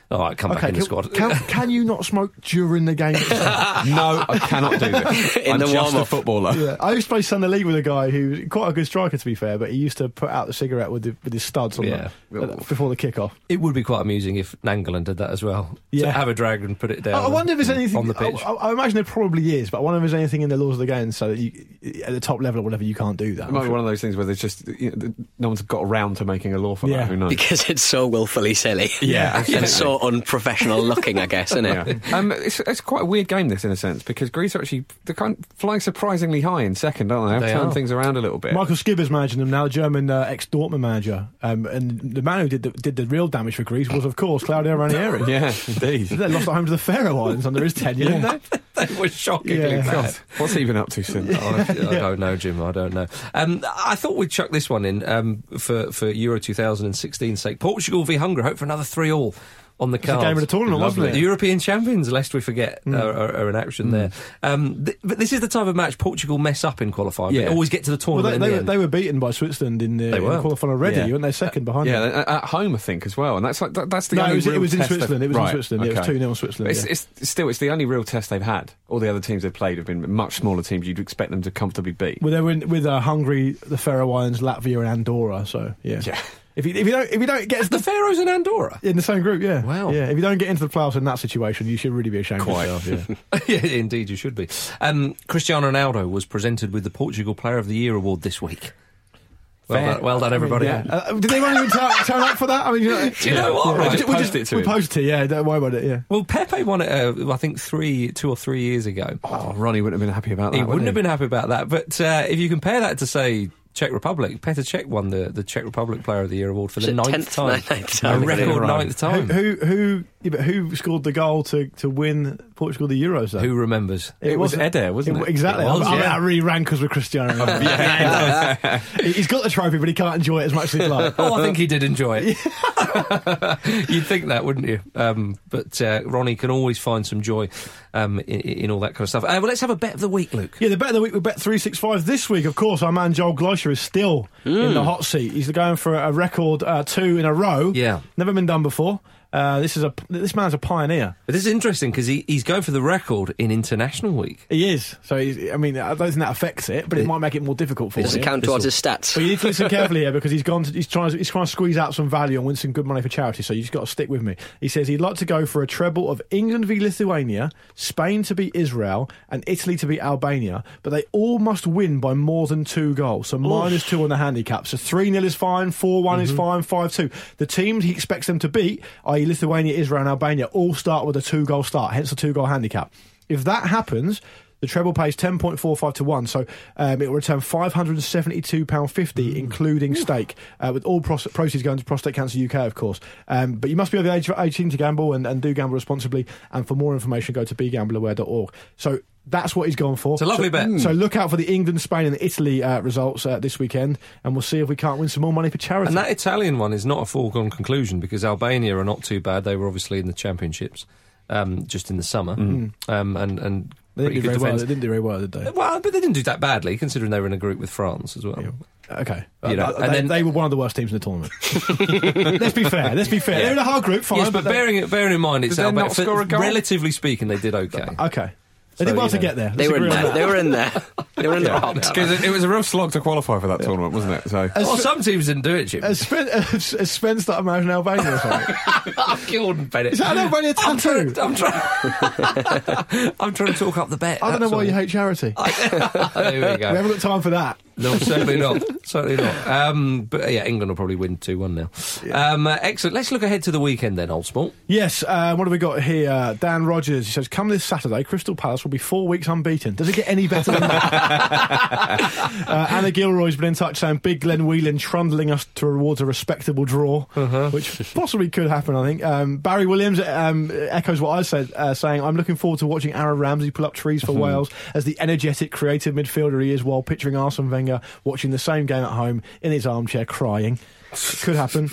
All right, come back Okay, in the can, squad. can, can you not smoke during the game? No, I cannot do this. In I'm the just a warm-up. footballer. Yeah, I used to play Sunday League with a guy who was quite a good striker, to be fair, but he used to put out the cigarette with, the, with his studs on Yeah. the, uh, before the kick-off. It would be quite amusing if Nangolan did that as well. Yeah. To have a drag and put it down. I I wonder if there's on- anything on the pitch. I, I imagine there probably is, but I wonder if there's anything in the laws of the game so that you, at the top level or whatever, you can't do that. It might be one of those things where there's just you know, no one's got around to making a law for Yeah. that. Who knows? Because it's so willfully silly. Yeah, And so unprofessional looking, I guess, isn't it? Yeah. Um, it's, it's quite a weird game, this, in a sense, because Greece are actually they're kind of flying surprisingly high in second, aren't they? They've They turned are. things around a little bit. Michael Skibber's managing them now, German uh, ex-Dortmund manager, um, and the man who did the, did the real damage for Greece was, of course, Claudio Ranieri. Yeah, indeed. They lost at home to the Faroe Islands under his tenure, didn't they? They were shockingly Yeah. bad. God, what's he been up to since? I, I don't know, Jim. I don't know. Um, I thought we'd chuck this one in um, for for Euro twenty sixteen's sake. Portugal v Hungary. Hope for another three all on the It's cards. a game of the tournament, wasn't The it? European champions, lest we forget, Mm. are, are, are in action there. Um, th- but this is the type of match Portugal mess up in qualifying. But Yeah. they always get to the Well, tournament they, in they, the were, end. they were beaten by Switzerland in the They in were. qualifying already, Yeah. weren't they? Second behind Yeah, them. at home, I think, as well. And that's like that, that's the No, only it was, real it was in test they've- Switzerland. It was right, in Switzerland. It was okay. two nil Switzerland. It's, yeah. it's still it's the only real test they've had. All the other teams they've played have been much smaller teams. You'd expect them to comfortably beat. Well, they were in, with uh, Hungary, the Faroe Islands, Latvia, and Andorra. So yeah, Yeah. If you, if you don't if you don't get to the the, Faroes and Andorra. in the same group, yeah, Wow. yeah. If you don't get into the playoffs in that situation, you should really be ashamed Quite. of yourself. Yeah. Yeah, indeed, you should be. Um, Cristiano Ronaldo was presented with the Portugal Player of the Year award this week. Well Fair. done, well done, everybody. Yeah. Uh, did anyone even turn, turn up for that? I mean, you know, Do you know what? Yeah. Right, We just post just- it to we him. posted it. Yeah, don't worry about it. Yeah. Well, Pepe won it, uh, I think, three, two or three years ago. Oh, Ronnie wouldn't have been happy about that. he would wouldn't have been happy about that. But uh, if you compare that to, say, Czech Republic, Petr Cech won the, the Czech Republic Player of the Year award for Was the it ninth tenth, time. ninth A time? record Right. ninth Who time. who who, yeah, but who scored the goal to, to win Portugal the Euros? Though? Who remembers? It was wasn't- Eder, wasn't it? Exactly. It was, I, I mean, yeah. that really rankles with Cristiano Ronaldo. Yeah. He- He's got the trophy, but he can't enjoy it as much as he'd like. Oh, I think he did enjoy it. You'd think that, wouldn't you? Um, but uh, Ronnie can always find some joy um, in, in all that kind of stuff. Uh, well, let's have a bet of the week, Luke. Yeah, the bet of the week with Bet three sixty-five this week. Of course, our man Joel Gleischer is still in the hot seat. He's going for a record uh, two in a row. Yeah. Never been done before. Uh, this is a this man's a pioneer. But this is interesting because he, he's going for the record in International Week. He is. So he's, I mean, I don't think that affects it, but it, might make it more difficult for Does him. it count towards his stats? But you need to listen carefully here because he's gone. To, he's trying. To, he's trying to squeeze out some value and win some good money for charity. So you just got to stick with me. He says he'd like to go for a treble of England v Lithuania, Spain to beat Israel, and Italy to beat Albania. But they all must win by more than two goals. So minus two on the handicap. So three nil is fine, four one is fine, five two. The teams he expects them to beat, that is, Lithuania, Israel, and Albania, all start with a two goal start. Hence the two goal handicap. If that happens, the treble pays ten point four five to one, so um, it will return five hundred seventy-two pounds fifty, including stake, uh, with all pros- proceeds going to Prostate Cancer U K, of course. Um, but you must be over the age of eighteen to gamble, and, and do gamble responsibly. And for more information, go to be gamble aware dot org. So that's what he's gone for. It's a lovely so, bet. So look out for the England, Spain, and Italy uh, results uh, this weekend, and we'll see if we can't win some more money for charity. And that Italian one is not a foregone conclusion because Albania are not too bad. They were obviously in the championships um, just in the summer. Um, and, and they pretty didn't, do good very well. defence. They didn't do very well, did they? Well, but they didn't do that badly considering they were in a group with France as well. Okay. You know, Uh, and they, then- they were one of the worst teams in the tournament. Let's be fair. Let's be fair. They're in a hard group, fine. Yes, but they- bearing, it, bearing in mind, it's Did they Albania. not score a goal? Relatively speaking, they did okay. Okay. They So, did well you to know, get there. They Let's were in agree on there. that. They were in there. They were in the hot. Because it, it was a real slog to qualify for that tournament, wasn't it? So Well, some teams didn't do it, Jim. Has Sven, has, has Sven started marrying Albania or something? Gordon Bennett. Is that an Albania I'm tattoo? trying, I'm, trying, I'm trying to talk up the bet. I don't know that's why you all. hate charity. There we We go. haven't got time for that. No, certainly not. Certainly not. Um, but uh, yeah, England will probably win two one now. Um, uh, excellent. Let's look ahead to the weekend then, Old Sport. Yes, uh, what have we got here? Uh, Dan Rogers, he says, come this Saturday, Crystal Palace will be four weeks unbeaten. Does it get any better than that? uh, Anna Gilroy's been in touch saying Big Glenn Whelan trundling us towards a respectable draw, Uh-huh. which possibly could happen, I think. Um, Barry Williams um, echoes what I said, uh, saying, I'm looking forward to watching Aaron Ramsey pull up trees for Wales as the energetic, creative midfielder he is while picturing Arsene Wenger watching the same game at home in his armchair crying. Could happen.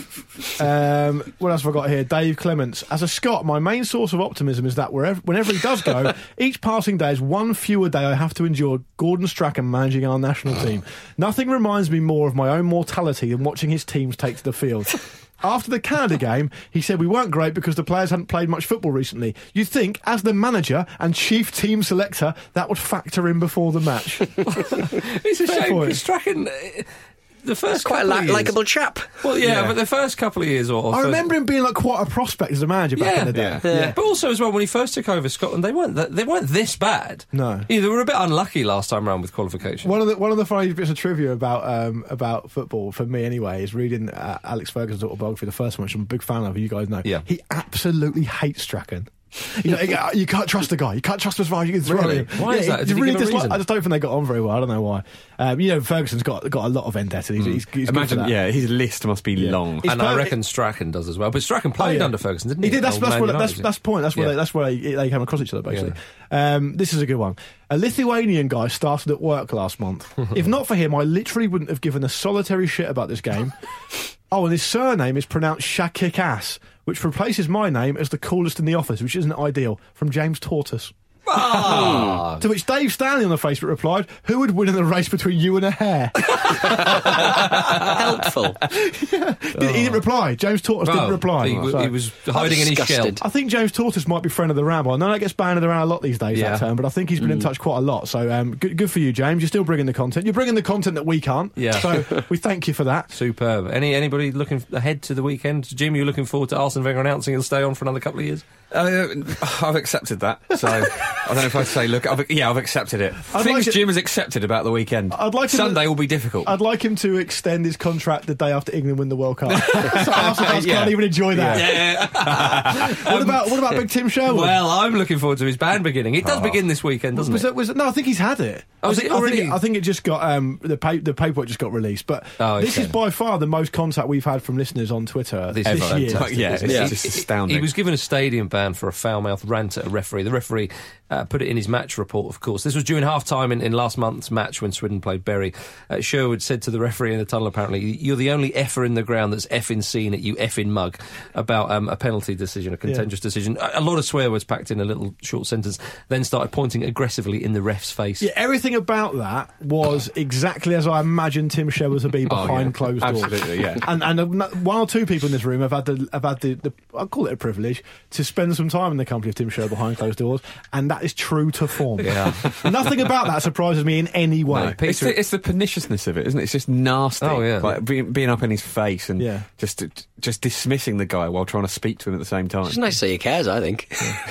Um, what else have I got here? Dave Clements. As a Scot, my main source of optimism is that wherever, whenever he does go, each passing day is one fewer day I have to endure Gordon Strachan managing our national team. Nothing reminds me more of my own mortality than watching his teams take to the field. After the Canada game, he said we weren't great because the players hadn't played much football recently. You'd think, as the manager and chief team selector, that would factor in before the match. It's a Fair shame point. because Strachan, uh, the first That's quite a couple li- of years- likeable chap. Well, yeah, Yeah. but the first couple of years, or I first- remember him being like quite a prospect as a manager back Yeah. in the day. Yeah. But also as well, when he first took over Scotland, they weren't th- they weren't this bad. No. Yeah, they were a bit unlucky last time round with qualification. One of the one of the funny bits of trivia about um, about football for me anyway is reading uh, Alex Ferguson's autobiography, the first one, which I'm a big fan of. You guys know. Yeah. He absolutely hates Strachan. You know, you- you can't trust the guy. You can't trust him as far as you can throw Really? him. Why is that? he Did he really give a dislike- reason? I just don't think they got on very well. I don't know why. Um, you know, Ferguson's got got a lot of vendetta. He's, he's, he's good for Imagine, that. yeah, his list must be long. It's and I per- reckon Strachan does as well. But Strachan Oh, played yeah. under Ferguson, didn't he? He did. That's Old that's Man where United, that's that's the point. That's where Yeah. they, that's where they, they came across each other basically. Um, this is a good one. A Lithuanian guy started at work last month. If not for him, I literally wouldn't have given a solitary shit about this game. Oh, and his surname is pronounced Shakik-ass, which replaces my name as the coolest in the office, which isn't ideal. From James Tortoise. Ah. To which Dave Stanley on the Facebook replied, "Who would win in the race between you and a hare?" Helpful. yeah. He didn't reply. James Tortoise Well, didn't reply. He, So- he was hiding in his shell. disgusted. I think James Tortoise might be friend of the ramble. I know that gets banded around a lot these days, Yeah. that term, but I think he's been in touch quite a lot. So um, good, good for you, James. You're still bringing the content. You're bringing the content that we can't. Yeah. So we thank you for that. Superb. Any anybody looking ahead to the weekend? Jim, you looking forward to Arsene Wenger announcing he'll stay on for another couple of years? Uh, I've accepted that, so I don't know if I say, look, I've, yeah, I've accepted it. I'd Things like to- Jim has accepted about the weekend. I'd like to- Sunday will be difficult. I'd like him to extend his contract the day after England win the World Cup. so Arsenal fans Yeah. can't even enjoy that. what about what about Big Tim Sherwood? Well, I'm looking forward to his band beginning. It does begin this weekend, doesn't was it? it, was it, no, I think he's had it. Oh, I is think, it I think already? it- I think it just got um, the pa- the paperwork just got released. But Oh, this okay. is by far the most contact we've had from listeners on Twitter This this, is year. fantastic, Yeah, isn't it's it? just He- he- astounding. He was given a stadium ban for a foul-mouthed rant at a referee. The referee uh, put it in his match report, of course. This was during half-time in, in last month's match when Swindon played Bury. Uh, Sherwood said to the referee in the tunnel, apparently, "You're the only effer in the ground that's effing seen it, you effing mug," about um, a penalty decision, a contentious decision. A, a lot of swear words packed in a little short sentence, then started pointing aggressively in the ref's face. Yeah, everything about that was exactly as I imagined Tim Sherwood to be behind Oh, yeah. closed doors. Absolutely, yeah. And, and uh, one or two people in this room have had the, have had the, the, I'll call it a privilege, to spend some time in the company of Tim Sherwood behind closed doors, and that is true to form. Yeah. Nothing about that surprises me in any way. No, Peter- It's the, it's the perniciousness of it, isn't it? It's just nasty. Oh, yeah. Like being, being up in his face and Yeah. just just dismissing the guy while trying to speak to him at the same time. It's nice to say he cares, I think.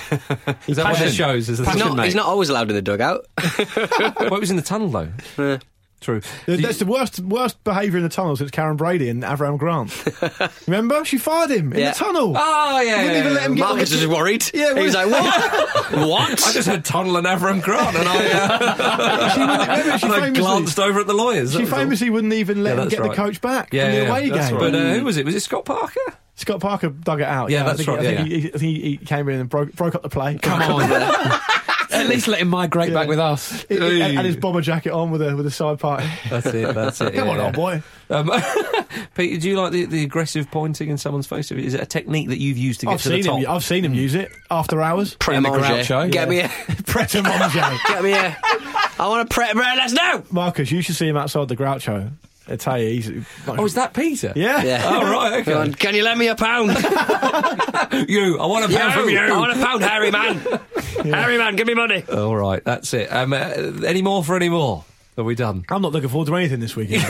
Is that what Passion. it shows? Is He's Passion, not, mate. he's not always allowed in the dugout. Well, it was in the tunnel, though. Yeah. True. Th- Do That's you- the worst worst behaviour in the tunnel since Karen Brady and Avram Grant. Remember? She fired him in Yeah. the tunnel. Oh, yeah, Wouldn't yeah, even yeah. let him get Marcus on was worried. Yeah, he was well- like, what? what? I just had Tunnel and Avram Grant, and I, uh, She wouldn't- remember, she and I famously- glanced over at the lawyers. She That was all. famously wouldn't even let Yeah, him that's get right. the coach back Yeah, from the yeah, away that's game. right. But uh, who was it? Was it Scott Parker? Scott Parker dug it out. Yeah, I that's think, right, I think, yeah. he, he, I think he came in and broke, broke up the play. Come on. At least let him migrate Yeah. back with us. and, and his bomber jacket on with a with a side party. That's it. That's it. Come yeah, on, yeah. old boy. Um, Peter, do you like the, the aggressive pointing in someone's face? Is it a technique that you've used to get I've to the seen top? him. I've seen him use it after hours. Pret a In the manger. Groucho. Get me a, Pret a manger. get me a. I want a pret a manger. Let's know. Marcus, you should see him outside the Groucho. I tell you, he's. Oh, is that Peter? Yeah. Yeah. Oh, right, okay. Go on, can you lend me a pound? You, I want a pound from you. I want a pound, Harry man. Harry man, give me money. All right, that's it. Um, uh, any more for any more? Are we done? I'm not looking forward to anything this weekend.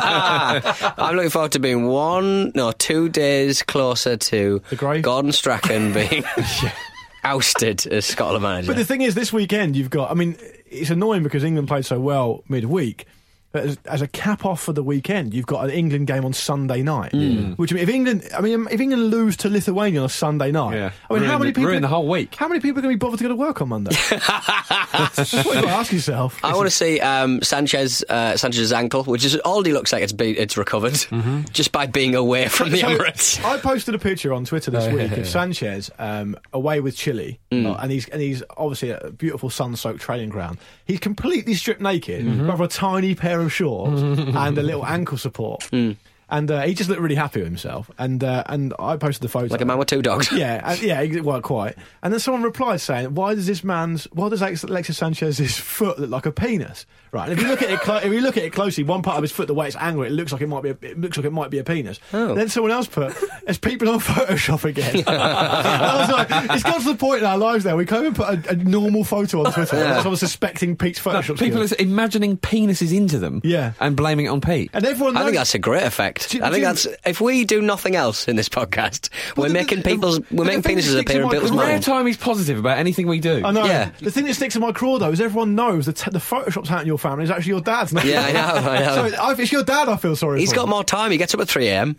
I'm looking forward to being one, no, two days closer to The grave? Gordon Strachan being ousted as Scotland manager. But the thing is, this weekend you've got. I mean, it's annoying because England played so well midweek. But as, as a cap off for the weekend, you've got an England game on Sunday night. Which I mean, if England, I mean, if England lose to Lithuania on a Sunday night, Yeah. I mean, how Ruin many the- people? ruin the whole week. How many people are going to be bothered to go to work on Monday? That's what you've got to ask yourself. I want to see um, Sanchez uh, Sanchez's ankle, which is already looks like it's be, it's recovered Mm-hmm. just by being away from the So, Emirates. I posted a picture on Twitter this Oh, week yeah, of yeah. Sanchez um, away with Chile, Mm. uh, and he's and he's obviously at a beautiful sun-soaked training ground. He's completely stripped naked, Mm-hmm. with a tiny pair of shorts and a little ankle support. Mm. And uh, he just looked really happy with himself. And uh, and I posted the photo. Like a man with two dogs. Yeah, and, yeah, ex- well, quite. And then someone replied saying, "Why does this man's, why does Alex- Alexis Sanchez's foot look like a penis?" Right. And if you look at it, clo- if you look at it closely, one part of his foot, the way it's angled, it looks like it might be, a, it looks like it might be a penis. Oh. Then someone else put, "There's people on Photoshop again." I was like, it's got to the point in our lives now. We can't even put a, a normal photo on Twitter. Yeah. Someone suspecting Pete's Photoshop. People are imagining penises into them. Yeah. And blaming it on Pete. And everyone. I knows- think that's a great effect. Do- I think do- that's if we do nothing else in this podcast, Well, we're the- making the- people's the- we're the making thing that penises sticks appear in in my- people's the Rare minds. time he's positive about anything we do. I know. Yeah. The thing that sticks in my craw though is everyone knows the, t- the Photoshop's out in your family is actually your dad's. Not Yeah, I know, I know. So if it's your dad, I feel sorry. He's for. got more time. He gets up at three a.m.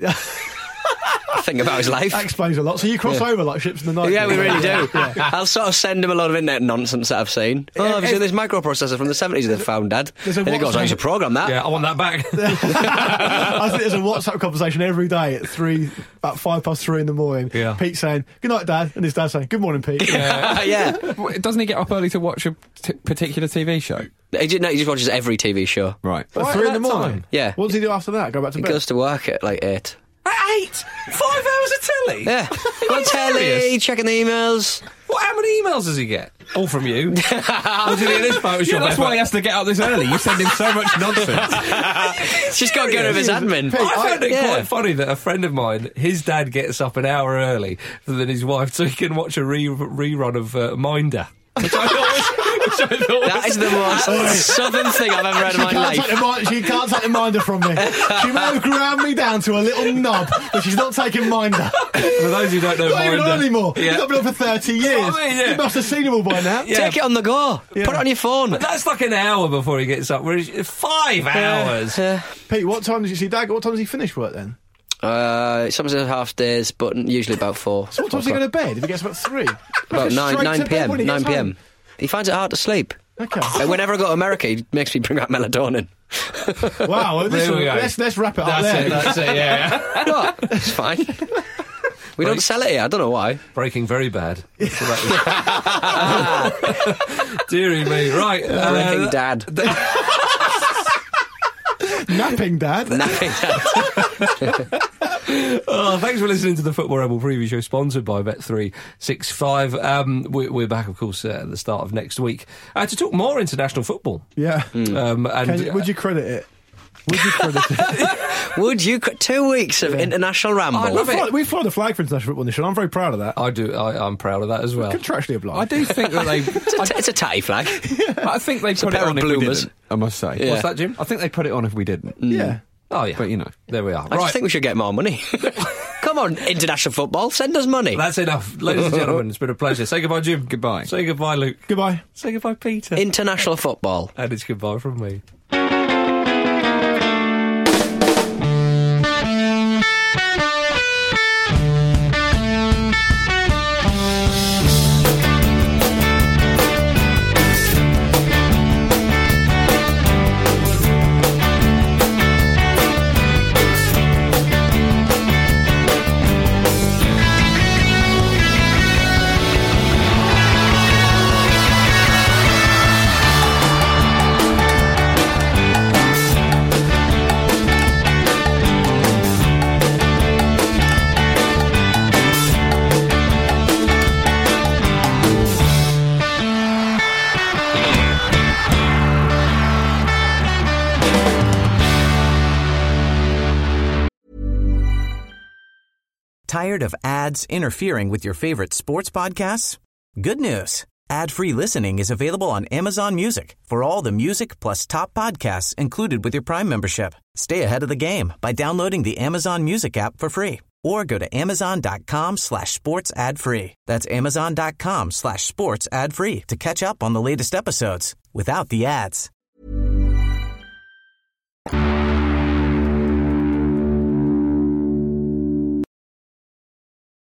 Think about his life. That explains a lot. So you cross over like ships in the night. Yeah, we really do. Yeah. I'll sort of send him a lot of internet nonsense that I've seen. Oh, have you seen this microprocessor from the seventies that they found, Dad? There's a And he goes, WhatsApp- I used to program that. Yeah, I want that back. I think there's a WhatsApp conversation every day at three, about five past three in the morning. Yeah. Pete saying, "Good night, Dad," and his dad saying, "Good morning, Pete." Yeah. yeah. W- Doesn't he get up early to watch a t- particular T V show? He, just, no, he just watches every T V show. Right. At Right, three in at the that morning. time? Yeah. What does he do after that? Go back to He bed. goes to work at like eight. At eight? Five hours of telly? Yeah. On telly, serious? checking the emails. What, how many emails does he get? All from you? Or did he get this Photoshop? Yeah, that's why he has to get up this early. You send him so much nonsense. He's just got to get rid of his admin. Pete, I found it yeah. quite funny that a friend of mine, his dad gets up an hour early than his wife so he can watch a re- rerun of uh, Minder. Which I thought was, which I thought That was is the most southern thing I've ever read in She my can't, life. take the, mi- she can't take the minder from me. She may have ground me down to a little knob, but she's not taking minder. For those who don't know Not even Minder. on anymore. Yeah. He's not been on for thirty years. what I mean, yeah. You must have seen them all by now. Yeah. Take it on the go. Yeah. Put it on your phone. But that's like an hour before he gets up. Whereas five hours. Yeah. Pete, what time does you see Dad? What time does he finish work then? Uh, sometimes it's half days, but usually about four. So what time does he go to bed? If he gets about three? About Straight nine, to nine bed p.m. when he nine gets p.m. home. He finds it hard to sleep. Okay. And whenever I go to America, he makes me bring out melatonin. Wow. Well, There listen, we go. let's, let's wrap it up That's there. it, that's it, yeah. What? It's fine. We don't sell it here. I don't know why. Breaking very bad. That's what that is. Deary me. Right. Breaking uh, Dad. Napping Dad. Napping Dad. Oh, thanks for listening to the Football Rebel preview show, sponsored by Bet three sixty-five. Um, we, we're back, of course, uh, at the start of next week uh, to talk more international football. Yeah. Um, and Can you, would you credit it? Would you credit it? Would you... c- Two weeks of international ramble. I we, love it. fly, we fly the flag for international football nation. I'm very proud of that. I do. I, I'm proud of that as well. Contractually I obliged. do think that they... It's a, t- it's a tatty flag. I think they a put it pair of on if we bloomers. didn't, I must say. Yeah. What's that, Jim? I think they put it on if we didn't. Yeah. Oh yeah, But, you know. there we are. I right, just think we should get more money. Come on, international football, send us money. that's enough, ladies and gentlemen. It's been a pleasure. Say goodbye, Jim. Goodbye. Say goodbye, Luke. Goodbye. Say goodbye, Peter. International football. and it's goodbye from me. Tired of ads interfering with your favorite sports podcasts? Good news. Ad-free listening is available on Amazon Music for all the music plus top podcasts included with your Prime membership. Stay ahead of the game by downloading the Amazon Music app for free or go to amazon.com slash sports ad free. That's amazon.com slash sports ad free to catch up on the latest episodes without the ads.